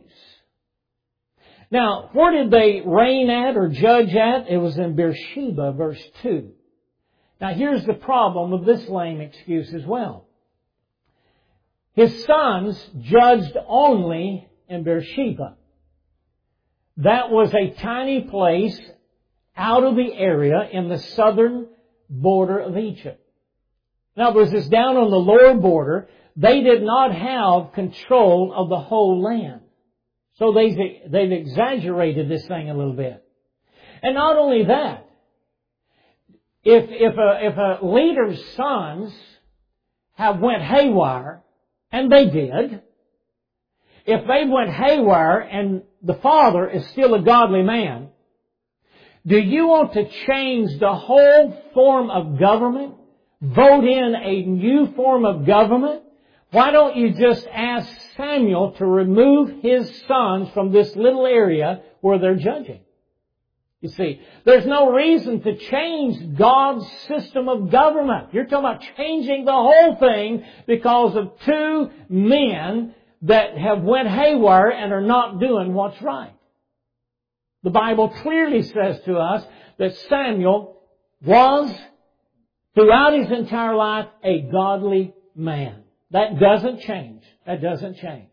Now, where did they reign at or judge at? It was in Beersheba, verse two. Now, here's the problem with this lame excuse as well. His sons judged only in Beersheba. That was a tiny place out of the area in the southern border of Egypt. In other words, it's down on the lower border. They did not have control of the whole land. So they've, they've exaggerated this thing a little bit. And not only that, if, if, a, if a leader's sons have went haywire, and they did, if they went haywire and the father is still a godly man, do you want to change the whole form of government? Vote in a new form of government? Why don't you just ask Samuel to remove his sons from this little area where they're judging? You see, there's no reason to change God's system of government. You're talking about changing the whole thing because of two men that have went haywire and are not doing what's right. The Bible clearly says to us that Samuel was, throughout his entire life, a godly man. That doesn't change. That doesn't change.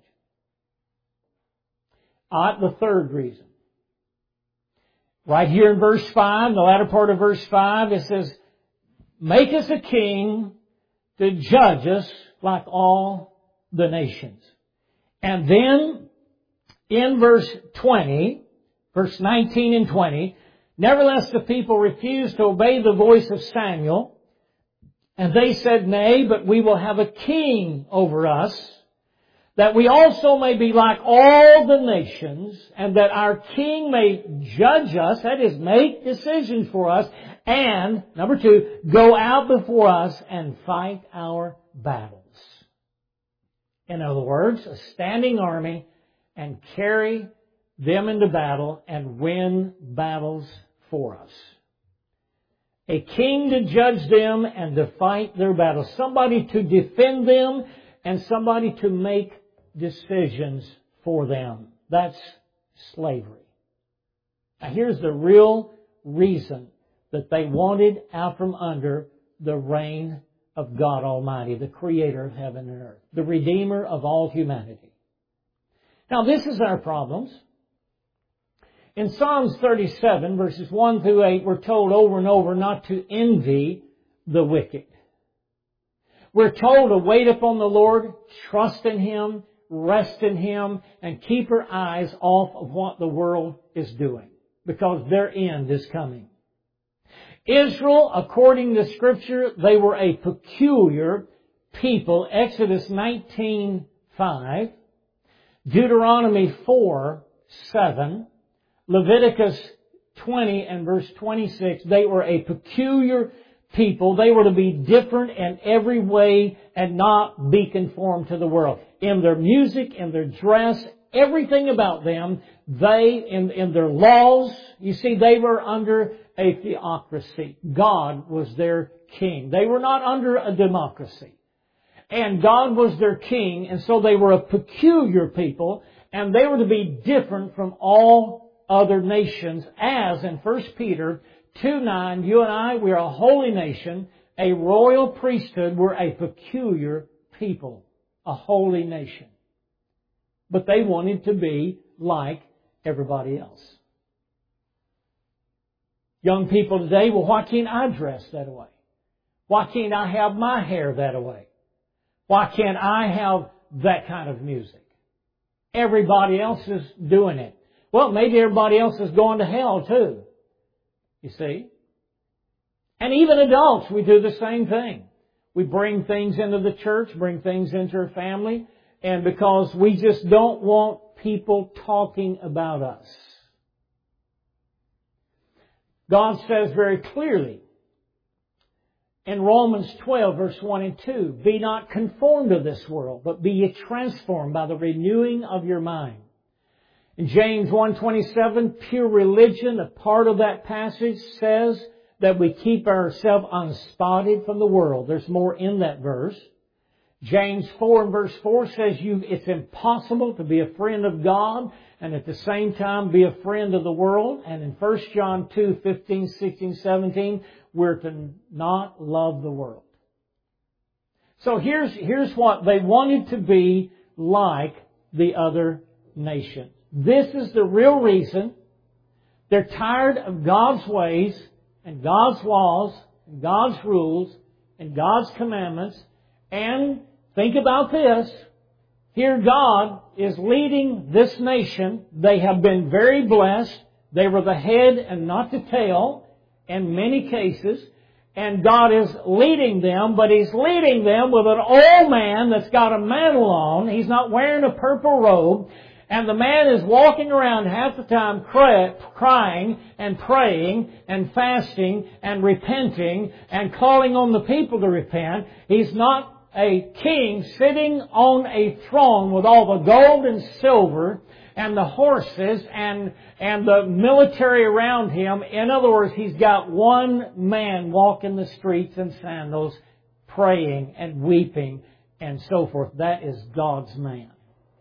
Uh, the third reason. Right here in verse five, the latter part of verse five, it says, make us a king to judge us like all the nations. And then, in verse twenty, verse nineteen and twenty, nevertheless the people refused to obey the voice of Samuel, and they said, nay, but we will have a king over us, that we also may be like all the nations, and that our king may judge us, that is, make decisions for us, and, number two, go out before us and fight our battles. In other words, a standing army, and carry them into battle and win battles for us. A king to judge them and to fight their battles. Somebody to defend them and somebody to make decisions for them. That's slavery. Now here's the real reason that they wanted out from under the reign of God Almighty, the Creator of heaven and earth, the Redeemer of all humanity. Now this is our problems. In Psalms thirty-seven, verses one through eight, we're told over and over not to envy the wicked. We're told to wait upon the Lord, trust in Him, rest in Him, and keep our eyes off of what the world is doing, because their end is coming. Israel, according to Scripture, they were a peculiar people. Exodus nineteen five, Deuteronomy four seven, Leviticus twenty and verse twenty-six, they were a peculiar people. They were to be different in every way and not be conformed to the world. In their music, in their dress, everything about them, they, in, in their laws, you see, they were under a theocracy. God was their king. They were not under a democracy. And God was their king, and so they were a peculiar people, and they were to be different from all other nations, as in First Peter two nine, you and I, we are a holy nation, a royal priesthood, we're a peculiar people, a holy nation. But they wanted to be like everybody else. Young people today, well, why can't I dress that way? Why can't I have my hair that way? Why can't I have that kind of music? Everybody else is doing it. Well, maybe everybody else is going to hell too. You see? And even adults, we do the same thing. We bring things into the church, bring things into our family, and because we just don't want people talking about us. God says very clearly in Romans twelve, verse one and two, be not conformed to this world, but be ye transformed by the renewing of your mind. In James one twenty-seven, pure religion, a part of that passage, says that we keep ourselves unspotted from the world. There's more in that verse. James four and verse four says you it's impossible to be a friend of God and at the same time be a friend of the world. And in First John two fifteen, sixteen, seventeen, we're to not love the world. So here's, here's what they wanted to be like the other nations. This is the real reason. They're tired of God's ways and God's laws and God's rules and God's commandments. And think about this. Here God is leading this nation. They have been very blessed. They were the head and not the tail in many cases. And God is leading them, but He's leading them with an old man that's got a mantle on. He's not wearing a purple robe. And the man is walking around half the time cry, crying and praying and fasting and repenting and calling on the people to repent. He's not a king sitting on a throne with all the gold and silver and the horses and, and the military around him. In other words, he's got one man walking the streets in sandals, praying and weeping and so forth. That is God's man.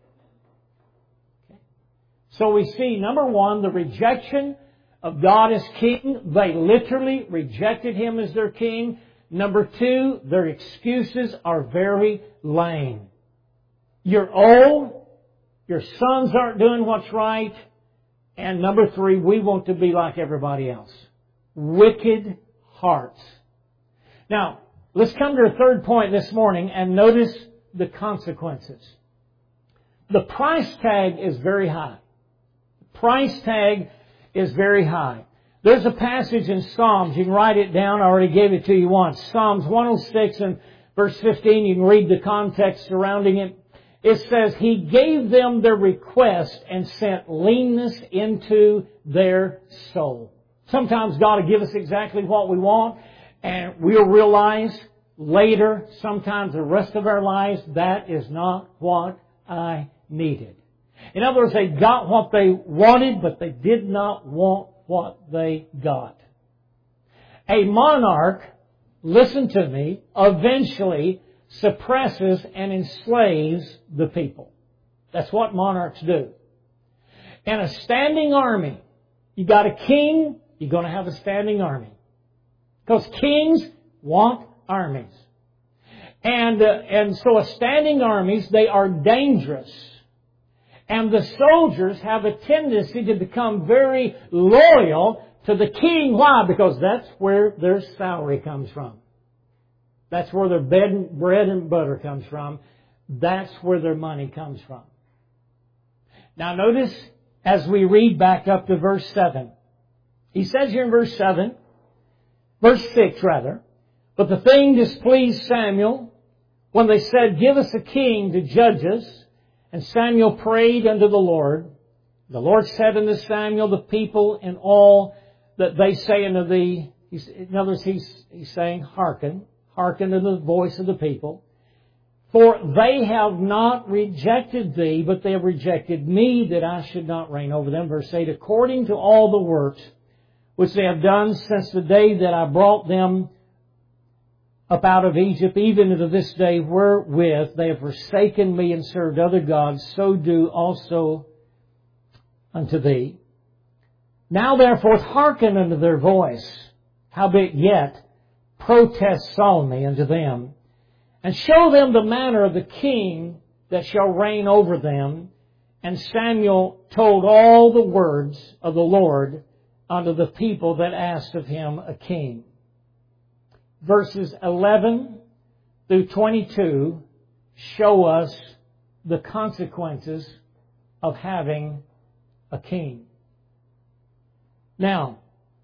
So we see, number one, the rejection of God as king. They literally rejected Him as their king. Number two, their excuses are very lame. You're old. Your sons aren't doing what's right. And number three, we want to be like everybody else. Wicked hearts. Now, let's come to a third point this morning and notice the consequences. The price tag is very high. Price tag is very high. There's a passage in Psalms. You can write it down. I already gave it to you once. Psalms one oh six and verse fifteen. You can read the context surrounding it. It says, He gave them their request and sent leanness into their soul. Sometimes God will give us exactly what we want, and we'll realize later, sometimes the rest of our lives, that is not what I needed. In other words, they got what they wanted, but they did not want what they got. A monarch, listen to me, eventually suppresses and enslaves the people. That's what monarchs do. And a standing army, you got a king, you're going to have a standing army. Because kings want armies. And, uh, and so a standing armies, they are dangerous. And the soldiers have a tendency to become very loyal to the king. Why? Because that's where their salary comes from. That's where their bread and butter comes from. That's where their money comes from. Now notice as we read back up to verse seven. He says here in verse seven, verse six rather, but the thing displeased Samuel when they said, give us a king to judge us. And Samuel prayed unto the Lord. The Lord said unto Samuel, the people in all that they say unto thee. In other words, he's, he's saying, hearken. Hearken to the voice of the people. For they have not rejected thee, but they have rejected me, that I should not reign over them. Verse eight, according to all the works which they have done since the day that I brought them up out of Egypt, even unto this day, wherewith they have forsaken me and served other gods, so do also unto thee. Now therefore hearken unto their voice, howbeit yet protest solemnly unto them, and show them the manner of the king that shall reign over them. And Samuel told all the words of the Lord unto the people that asked of him a king. Verses eleven through twenty-two show us the consequences of having a king. Now,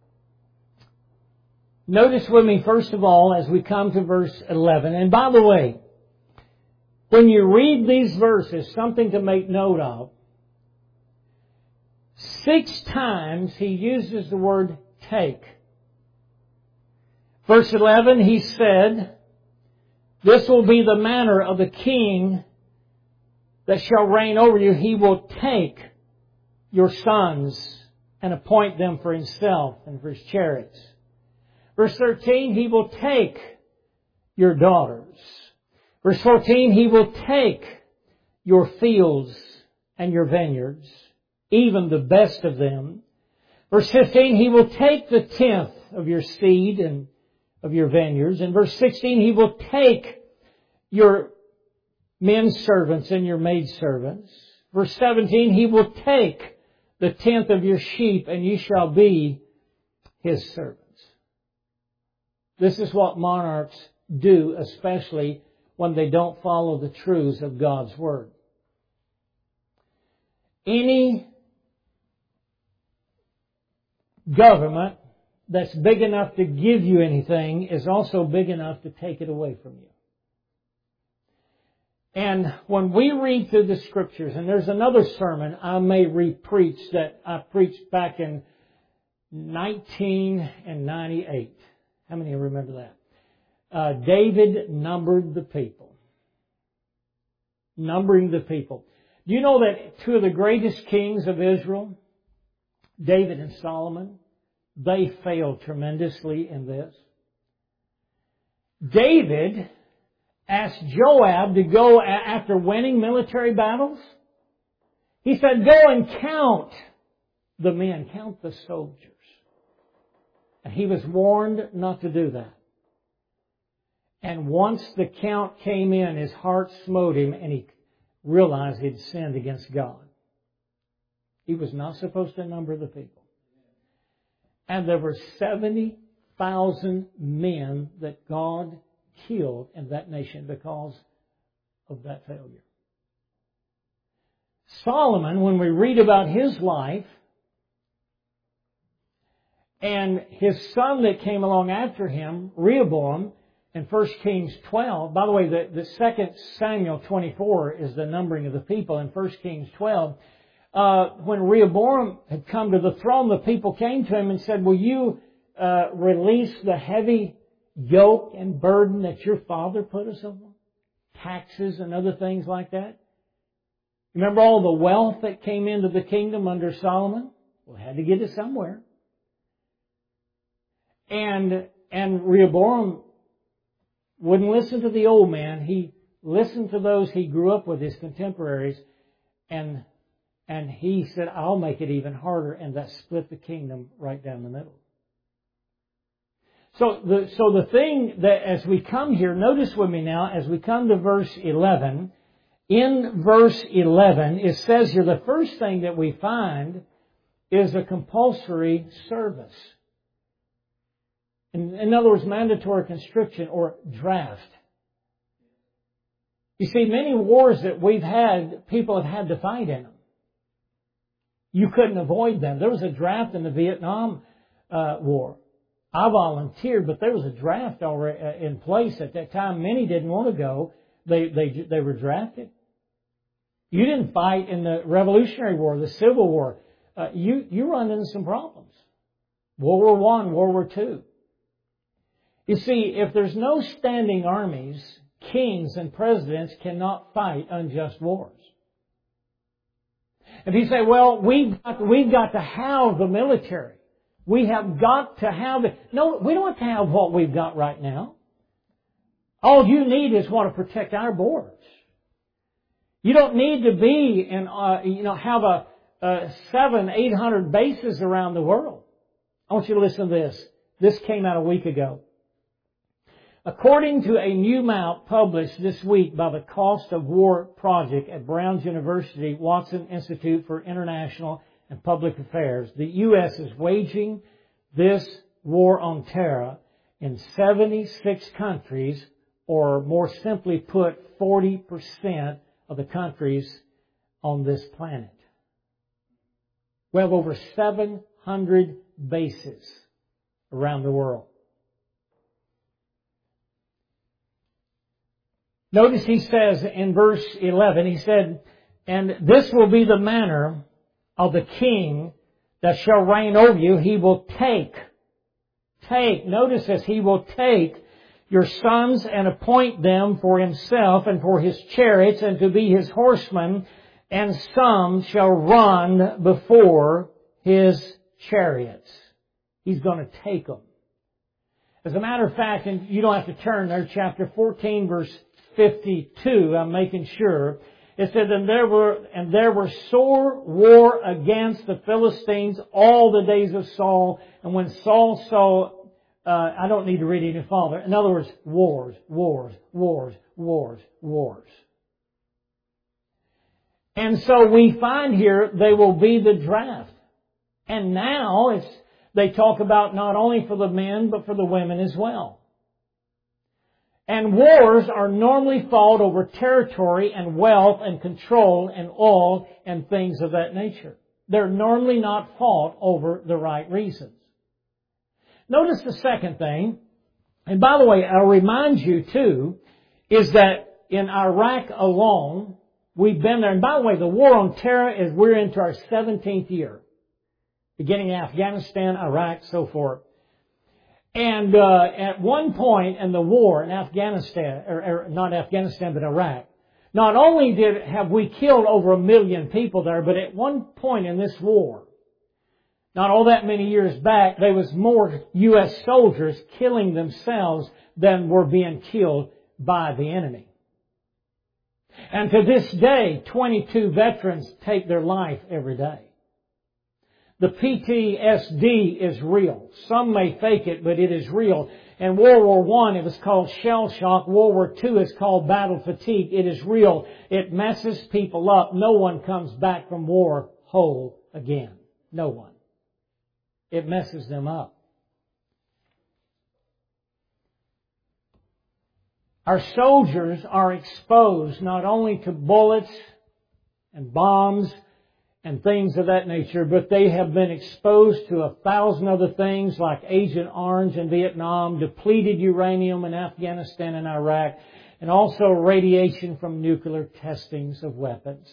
notice with me, first of all, as we come to verse eleven. And by the way, when you read these verses, something to make note of. Six times he uses the word take. Verse eleven, he said, this will be the manner of the king that shall reign over you. He will take your sons and appoint them for himself and for his chariots. Verse thirteen, he will take your daughters. Verse fourteen, he will take your fields and your vineyards, even the best of them. Verse fifteen, he will take the tenth of your seed and of your vineyards. In verse sixteen, he will take your men servants and your maid servants. Verse seventeen, he will take the tenth of your sheep, and ye shall be his servants. This is what monarchs do, especially when they don't follow the truths of God's Word. Any government that's big enough to give you anything is also big enough to take it away from you. And when we read through the Scriptures, and there's another sermon I may re-preach that I preached back in nineteen ninety-eight. How many remember that? Uh, David numbered the people. Numbering the people. Do you know that two of the greatest kings of Israel, David and Solomon, they failed tremendously in this? David asked Joab to go after winning military battles. He said, go and count the men, count the soldiers. And he was warned not to do that. And once the count came in, his heart smote him and he realized he'd sinned against God. He was not supposed to number the people. And there were seventy thousand men that God killed in that nation because of that failure. Solomon, when we read about his life, and his son that came along after him, Rehoboam, in First Kings twelve, by the way, the, the second Samuel twenty-four is the numbering of the people. In First Kings twelve, uh, when Rehoboam had come to the throne, the people came to him and said, will you uh, release the heavy yoke and burden that your father put us on? Taxes and other things like that. Remember all the wealth that came into the kingdom under Solomon? Well, had to get it somewhere. And, and Rehoboam wouldn't listen to the old man. He listened to those he grew up with, his contemporaries, and, and he said, I'll make it even harder, and that split the kingdom right down the middle. So the, so the thing that as we come here, notice with me now, as we come to verse eleven, in verse eleven, it says here, the first thing that we find is a compulsory service. In, in other words, mandatory conscription or draft. You see, many wars that we've had, people have had to fight in them. You couldn't avoid them. There was a draft in the Vietnam uh, War. I volunteered, but there was a draft already in place at that time. Many didn't want to go. They they they were drafted. You didn't fight in the Revolutionary War, the Civil War. Uh, you you run into some problems. World War One, World War Two. You see, if there's no standing armies, kings and presidents cannot fight unjust wars. If you say, well, we've got, we've got to have the military. We have got to have it. No, we don't have to have what we've got right now. All you need is want to protect our borders. You don't need to be in, uh, you know, have a, a seven, eight hundred bases around the world. I want you to listen to this. This came out a week ago. According to a new map published this week by the Cost of War Project at Brown's University Watson Institute for International and Public Affairs, the U S is waging this war on terror in seventy-six countries, or more simply put, forty percent of the countries on this planet. We have over seven hundred bases around the world. Notice he says in verse eleven, he said, "And this will be the manner of the king that shall reign over you. He will take, take, notice this, he will take your sons and appoint them for himself and for his chariots and to be his horsemen, and some shall run before his chariots." He's going to take them. As a matter of fact, and you don't have to turn there, chapter fourteen, verse fifty-two, I'm making sure. It said, and there were, and there were sore war against the Philistines all the days of Saul. And when Saul saw, uh, I don't need to read it any farther. In other words, wars, wars, wars, wars, wars. And so we find here they will be the draft. And now it's, they talk about not only for the men, but for the women as well. And wars are normally fought over territory and wealth and control and oil and things of that nature. They're normally not fought over the right reasons. Notice the second thing, and by the way, I'll remind you too, is that in Iraq alone, we've been there. And by the way, the war on terror is, we're into our seventeenth year. Beginning in Afghanistan, Iraq, so forth. And uh, at one point in the war in Afghanistan, or, or not Afghanistan, but Iraq, not only did have we killed over a million people there, but at one point in this war, not all that many years back, there was more U S soldiers killing themselves than were being killed by the enemy. And to this day, twenty-two veterans take their life every day. The P T S D is real. Some may fake it, but it is real. In World War One, it was called shell shock. World War Two is called battle fatigue. It is real. It messes people up. No one comes back from war whole again. No one. It messes them up. Our soldiers are exposed not only to bullets and bombs and things of that nature, but they have been exposed to a thousand other things like Agent Orange in Vietnam, depleted uranium in Afghanistan and Iraq, and also radiation from nuclear testings of weapons.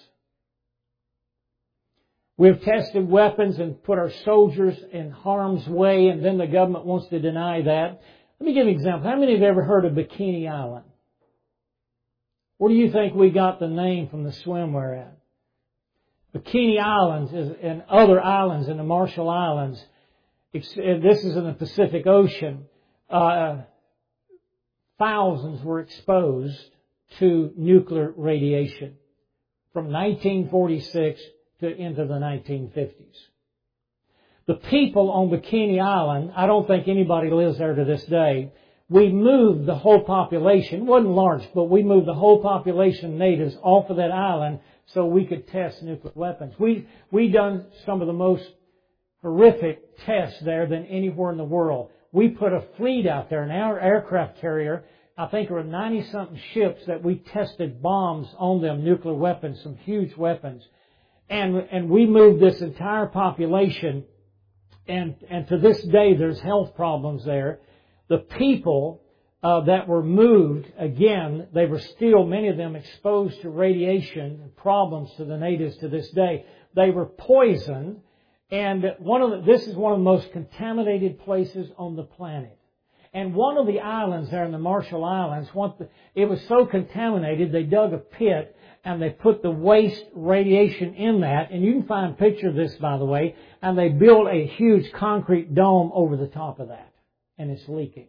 We've tested weapons and put our soldiers in harm's way, and then the government wants to deny that. Let me give you an example. How many have ever heard of Bikini Island? Where do you think we got the name from the swimwear at? Bikini Islands is, and other islands in the Marshall Islands. This is in the Pacific Ocean. Uh, thousands were exposed to nuclear radiation from nineteen forty-six to into the nineteen fifties. The people on Bikini Island, I don't think anybody lives there to this day. We moved the whole population, it wasn't large, but we moved the whole population of natives off of that island so we could test nuclear weapons. We we done some of the most horrific tests there than anywhere in the world. We put a fleet out there, an aircraft carrier. I think there were ninety-something ships that we tested bombs on them, nuclear weapons, some huge weapons. And and we moved this entire population, and, and to this day there's health problems there. The people uh, that were moved, again, they were still, many of them, exposed to radiation and problems to the natives to this day. They were poisoned, and one of the, this is one of the most contaminated places on the planet. And one of the islands there in the Marshall Islands, it was so contaminated, they dug a pit and they put the waste radiation in that. And you can find a picture of this, by the way. And they built a huge concrete dome over the top of that. And it's leaking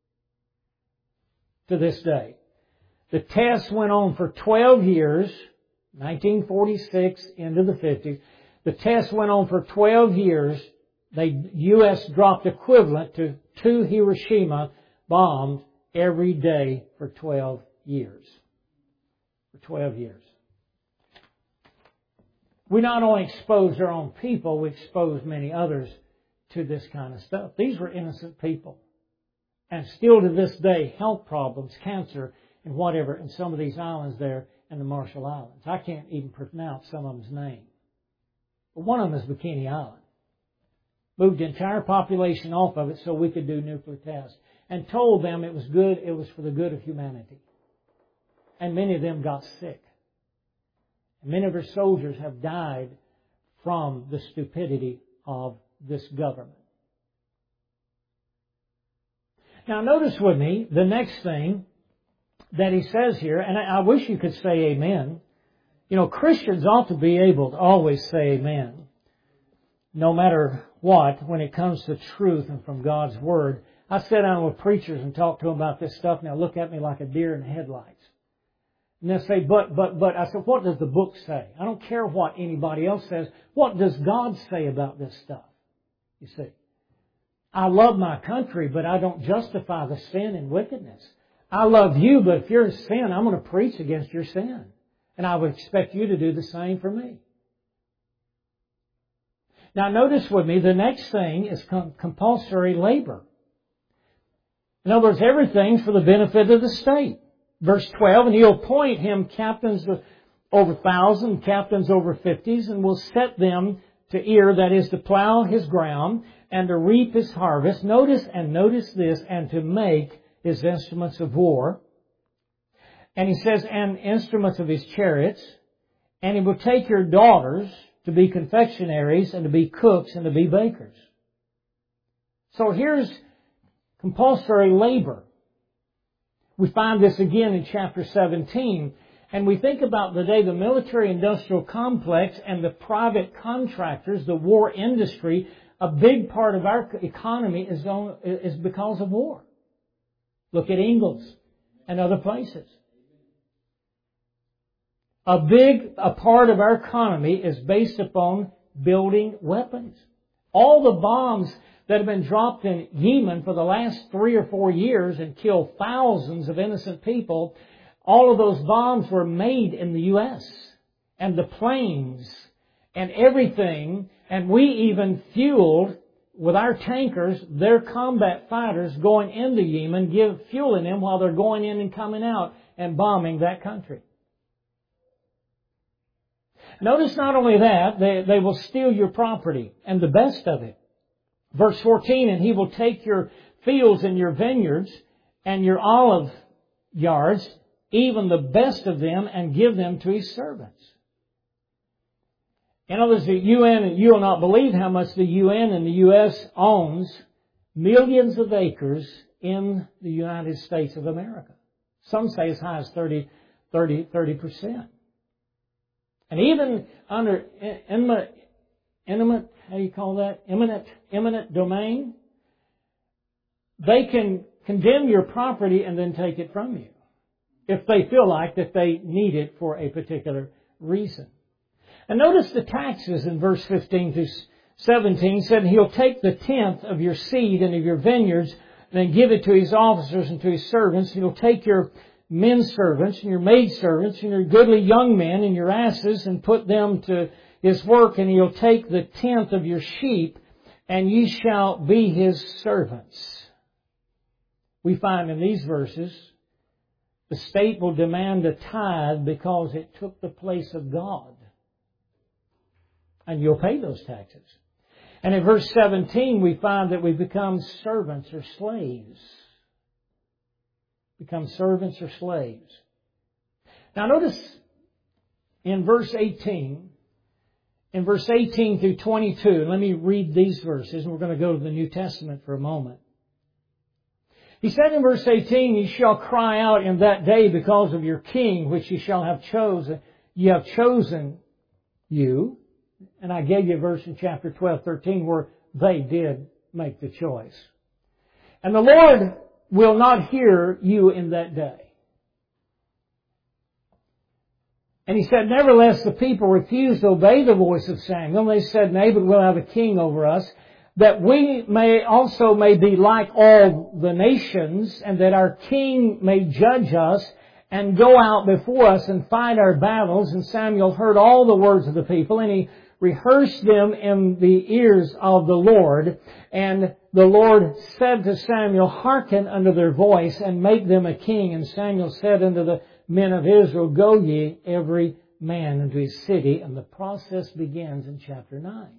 to this day. The test went on for twelve years, nineteen forty-six into the fifties. The test went on for twelve years. The U S dropped equivalent to two Hiroshima bombs every day for twelve years. For twelve years. We not only exposed our own people, we exposed many others to this kind of stuff. These were innocent people. And still to this day, health problems, cancer, and whatever in some of these islands there in the Marshall Islands. I can't even pronounce some of them's name. But one of them is Bikini Island. Moved the entire population off of it so we could do nuclear tests. And told them it was good, it was for the good of humanity. And many of them got sick. And many of our soldiers have died from the stupidity of this government. Now notice with me the next thing that he says here, and I wish you could say amen. You know, Christians ought to be able to always say amen. No matter what, when it comes to truth and from God's Word. I sit down with preachers and talk to them about this stuff, and they'll look at me like a deer in the headlights. And they'll say, but, but, but. I said, what does the book say? I don't care what anybody else says. What does God say about this stuff? You see. I love my country, but I don't justify the sin and wickedness. I love you, but if you're in sin, I'm going to preach against your sin. And I would expect you to do the same for me. Now notice with me, the next thing is compulsory labor. In other words, everything for the benefit of the state. Verse twelve, and he'll appoint him captains over thousand, captains over fifties, and will set them to ear, that is, to plow his ground, and to reap his harvest. Notice, and notice this, and to make his instruments of war. And he says, and instruments of his chariots. And he will take your daughters to be confectionaries, and to be cooks, and to be bakers. So here's compulsory labor. We find this again in chapter seventeen. And we think about the day the military-industrial complex and the private contractors, the war industry, a big part of our economy is, on, is because of war. Look at Ingalls and other places. A big a part of our economy is based upon building weapons. All the bombs that have been dropped in Yemen for the last three or four years and killed thousands of innocent people, all of those bombs were made in the U S And the planes and everything, and we even fueled with our tankers their combat fighters going into Yemen, give fueling them while they're going in and coming out and bombing that country. Notice not only that, they, they will steal your property and the best of it. Verse fourteen, and he will take your fields and your vineyards and your olive yards, even the best of them, and give them to his servants. In other words, the U N, you will not believe how much the U N and the U S owns millions of acres in the United States of America. Some say as high as thirty, thirty, thirty percent. And even under eminent, eminent, how do you call that? Eminent, eminent domain, they can condemn your property and then take it from you, if they feel like that they need it for a particular reason. And notice the taxes in verse fifteen through seventeen said, he'll take the tenth of your seed and of your vineyards and then give it to his officers and to his servants. He'll take your men servants and your maid servants and your goodly young men and your asses and put them to his work, and he'll take the tenth of your sheep, and ye shall be his servants. We find in these verses, the state will demand a tithe because it took the place of God. And you'll pay those taxes. And in verse seventeen, we find that we become servants or slaves. Become servants or slaves. Now notice in verse eighteen, in verse eighteen through twenty-two, let me read these verses, and we're going to go to the New Testament for a moment. He said in verse eighteen, "You shall cry out in that day because of your king, which you shall have chosen. You have chosen you." And I gave you a verse in chapter twelve, thirteen where they did make the choice. "And the Lord will not hear you in that day." And he said, "Nevertheless, the people refused to obey the voice of Samuel. They said, 'Nay, but we'll have a king over us, that we may also may be like all the nations, and that our king may judge us and go out before us and fight our battles.' And Samuel heard all the words of the people, and he rehearsed them in the ears of the Lord. And the Lord said to Samuel, 'Hearken unto their voice, and make them a king.' And Samuel said unto the men of Israel, 'Go ye every man into his city.'" And the process begins in chapter nine.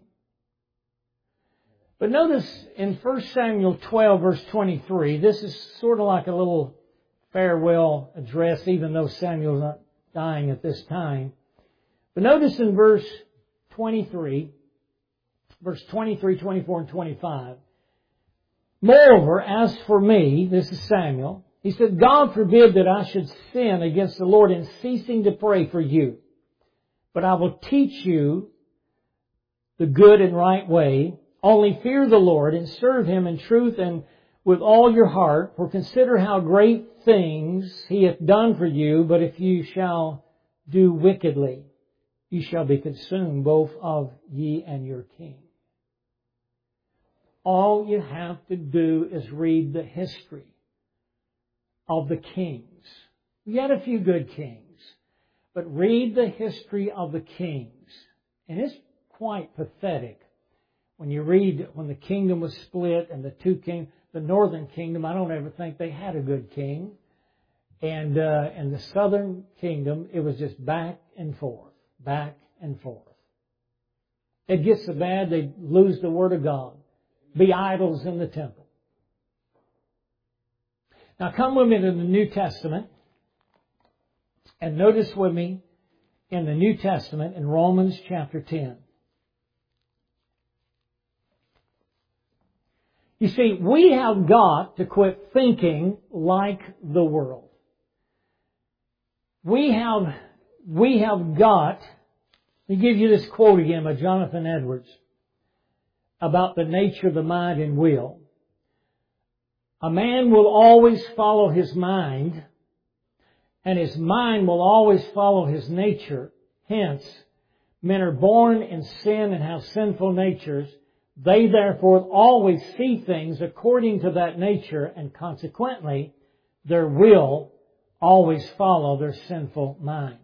But notice in First Samuel twelve, verse twenty-three, this is sort of like a little farewell address, even though Samuel's not dying at this time. But notice in verse twenty-three, verse twenty-three, twenty-four, and twenty-five, "Moreover, as for me," this is Samuel, he said, "God forbid that I should sin against the Lord in ceasing to pray for you. But I will teach you the good and right way. Only fear the Lord and serve Him in truth and with all your heart. For consider how great things He hath done for you. But if you shall do wickedly, you shall be consumed, both of ye and your king." All you have to do is read the history of the kings. We had a few good kings, but read the history of the kings. And it's quite pathetic. When you read when the kingdom was split and the two king, the northern kingdom, I don't ever think they had a good king. And, uh, and the southern kingdom, it was just back and forth, back and forth. It gets so bad they lose the Word of God. Be idols in the temple. Now come with me to the New Testament and notice with me in the New Testament in Romans chapter ten. You see, we have got to quit thinking like the world. We have, we have got, let me give you this quote again by Jonathan Edwards about the nature of the mind and will. "A man will always follow his mind, and his mind will always follow his nature. Hence, men are born in sin and have sinful natures. They therefore always see things according to that nature, and consequently, their will always follow their sinful mind."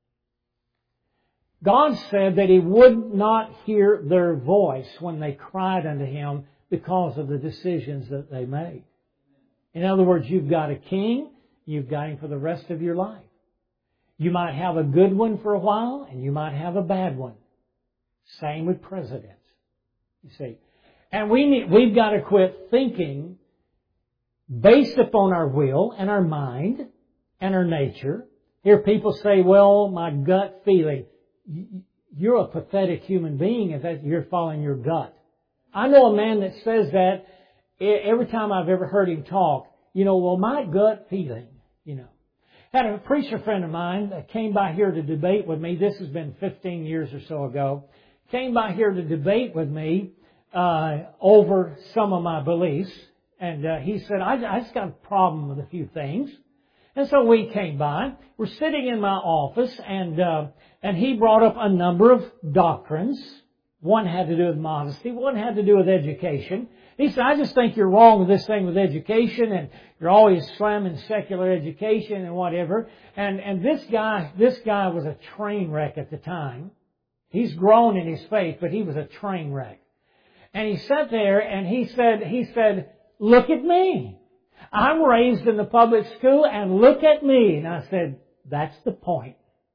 God said that He would not hear their voice when they cried unto Him because of the decisions that they made. In other words, you've got a king, you've got him for the rest of your life. You might have a good one for a while, and you might have a bad one. Same with presidents. You see. And we need, we've got to quit thinking based upon our will and our mind and our nature. Hear people say, "Well, my gut feeling." You're a pathetic human being if that you're following your gut. I know a man that says that every time I've ever heard him talk. You know, well, my gut feeling, you know. Had a preacher friend of mine that came by here to debate with me. This has been fifteen years or so ago. Came by here to debate with me uh, over some of my beliefs. And uh, he said, I, I just got a problem with a few things. And so we came by. We're sitting in my office, and uh, and he brought up a number of doctrines. One had to do with modesty. One had to do with education. He said, "I just think you're wrong with this thing with education, and you're always slamming secular education and whatever." And and this guy, this guy was a train wreck at the time. He's grown in his faith, but he was a train wreck. And he sat there and he said, he said, "Look at me. I'm raised in the public school, and look at me." And I said, "That's the point."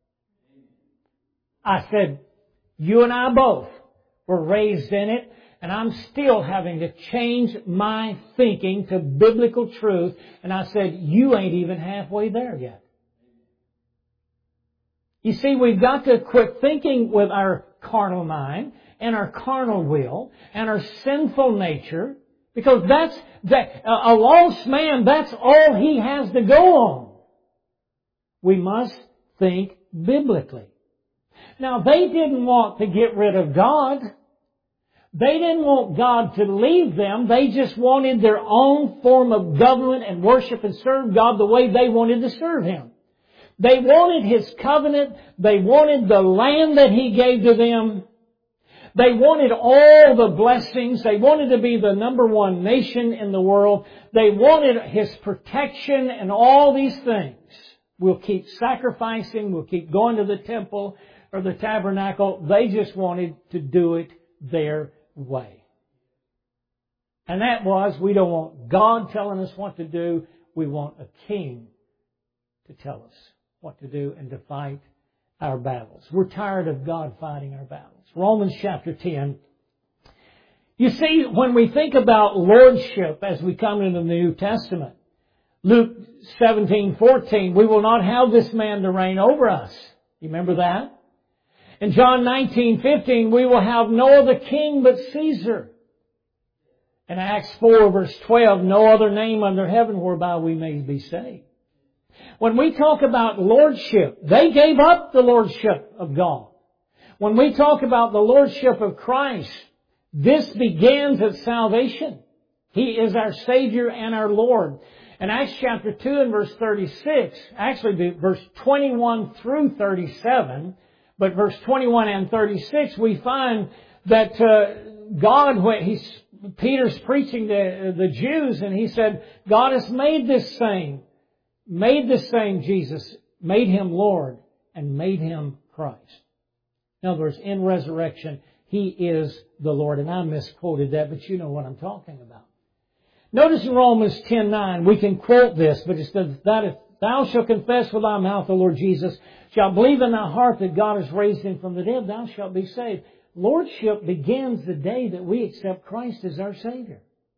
I said, "You and I both were raised in it, and I'm still having to change my thinking to biblical truth." And I said, "You ain't even halfway there yet." You see, we've got to quit thinking with our carnal mind and our carnal will and our sinful nature Because that's, that, a lost man, that's all he has to go on. We must think biblically. Now, they didn't want to get rid of God. They didn't want God to leave them. They just wanted their own form of government and worship and serve God the way they wanted to serve Him. They wanted His covenant. They wanted the land that He gave to them. They wanted all the blessings. They wanted to be the number one nation in the world. They wanted His protection and all these things. We'll keep sacrificing. We'll keep going to the temple or the tabernacle. They just wanted to do it their way. And that was, we don't want God telling us what to do. We want a king to tell us what to do and to fight our battles. We're tired of God fighting our battles. Romans chapter ten. You see, when we think about lordship as we come into the New Testament, Luke seventeen fourteen, we will not have this man to reign over us. You remember that? In John nineteen fifteen, we will have no other king but Caesar. In Acts four verse twelve, no other name under heaven whereby we may be saved. When we talk about lordship, they gave up the lordship of God. When we talk about the lordship of Christ, this begins at salvation. He is our Savior and our Lord. In Acts chapter two and verse thirty-six, actually verse twenty-one through thirty-seven, but verse twenty-one and thirty-six, we find that uh, God, when he's, Peter's preaching to the Jews, and he said, God has made this same, made this same Jesus, made Him Lord, and made Him Christ. In other words, in resurrection, He is the Lord. And I misquoted that, but you know what I'm talking about. Notice in Romans ten nine, we can quote this, but it says that if thou shalt confess with thy mouth the Lord Jesus, shalt believe in thy heart that God has raised Him from the dead, thou shalt be saved. Lordship begins the day that we accept Christ as our Savior.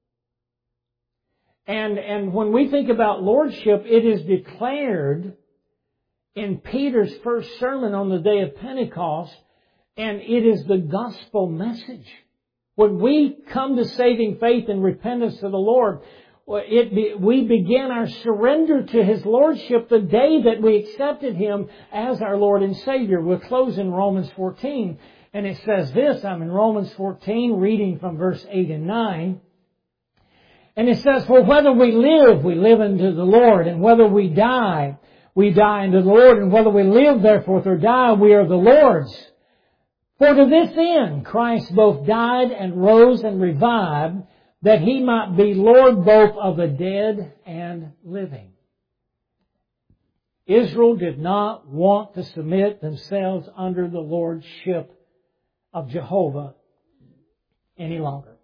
And, and when we think about lordship, it is declared in Peter's first sermon on the day of Pentecost, and it is the gospel message. When we come to saving faith and repentance to the Lord, it be, we begin our surrender to His lordship the day that we accepted Him as our Lord and Savior. We'll close in Romans fourteen, and it says this. I'm in Romans fourteen, reading from verse eight and nine. And it says, for whether we live, we live unto the Lord, and whether we die, we die unto the Lord, and whether we live, therefore, or die, we are the Lord's. For to this end Christ both died and rose and revived, that He might be Lord both of the dead and living. Israel did not want to submit themselves under the lordship of Jehovah any longer.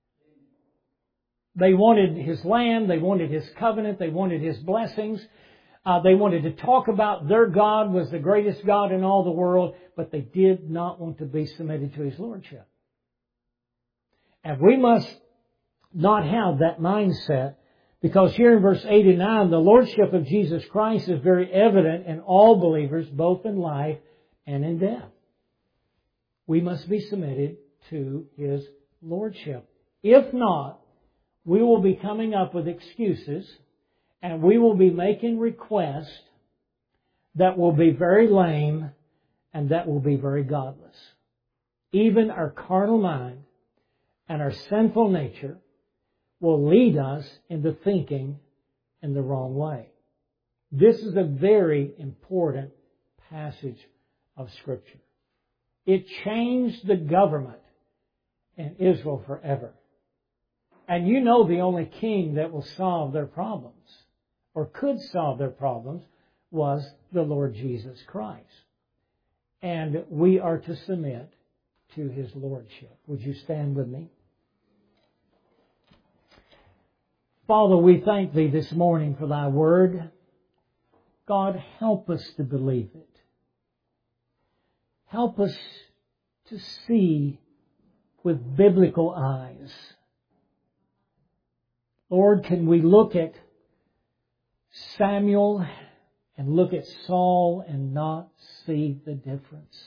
They wanted His land, they wanted His covenant, they wanted His blessings. Uh, they wanted to talk about their God was the greatest God in all the world, but they did not want to be submitted to His lordship. And we must not have that mindset, because here in verse eight and nine, the lordship of Jesus Christ is very evident in all believers, both in life and in death. We must be submitted to His lordship. If not, we will be coming up with excuses, and we will be making requests that will be very lame and that will be very godless. Even our carnal mind and our sinful nature will lead us into thinking in the wrong way. This is a very important passage of Scripture. It changed the government in Israel forever. And you know the only king that will solve their problems, or could solve their problems, was the Lord Jesus Christ. And we are to submit to His lordship. Would you stand with me? Father, we thank Thee this morning for Thy word. God, help us to believe it. Help us to see with biblical eyes. Lord, can we look at Samuel and look at Saul and not see the difference?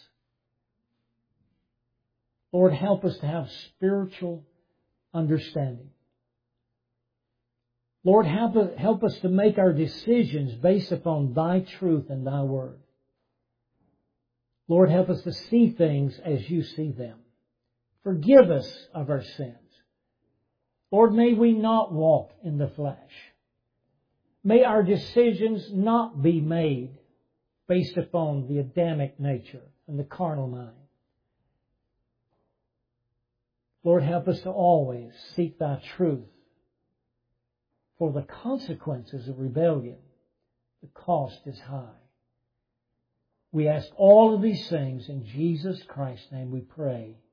Lord, help us to have spiritual understanding. Lord, help us to make our decisions based upon Thy truth and Thy Word. Lord, help us to see things as You see them. Forgive us of our sins. Lord, may we not walk in the flesh. May our decisions not be made based upon the Adamic nature and the carnal mind. Lord, help us to always seek Thy truth, for the consequences of rebellion, the cost is high. We ask all of these things in Jesus Christ's name we pray.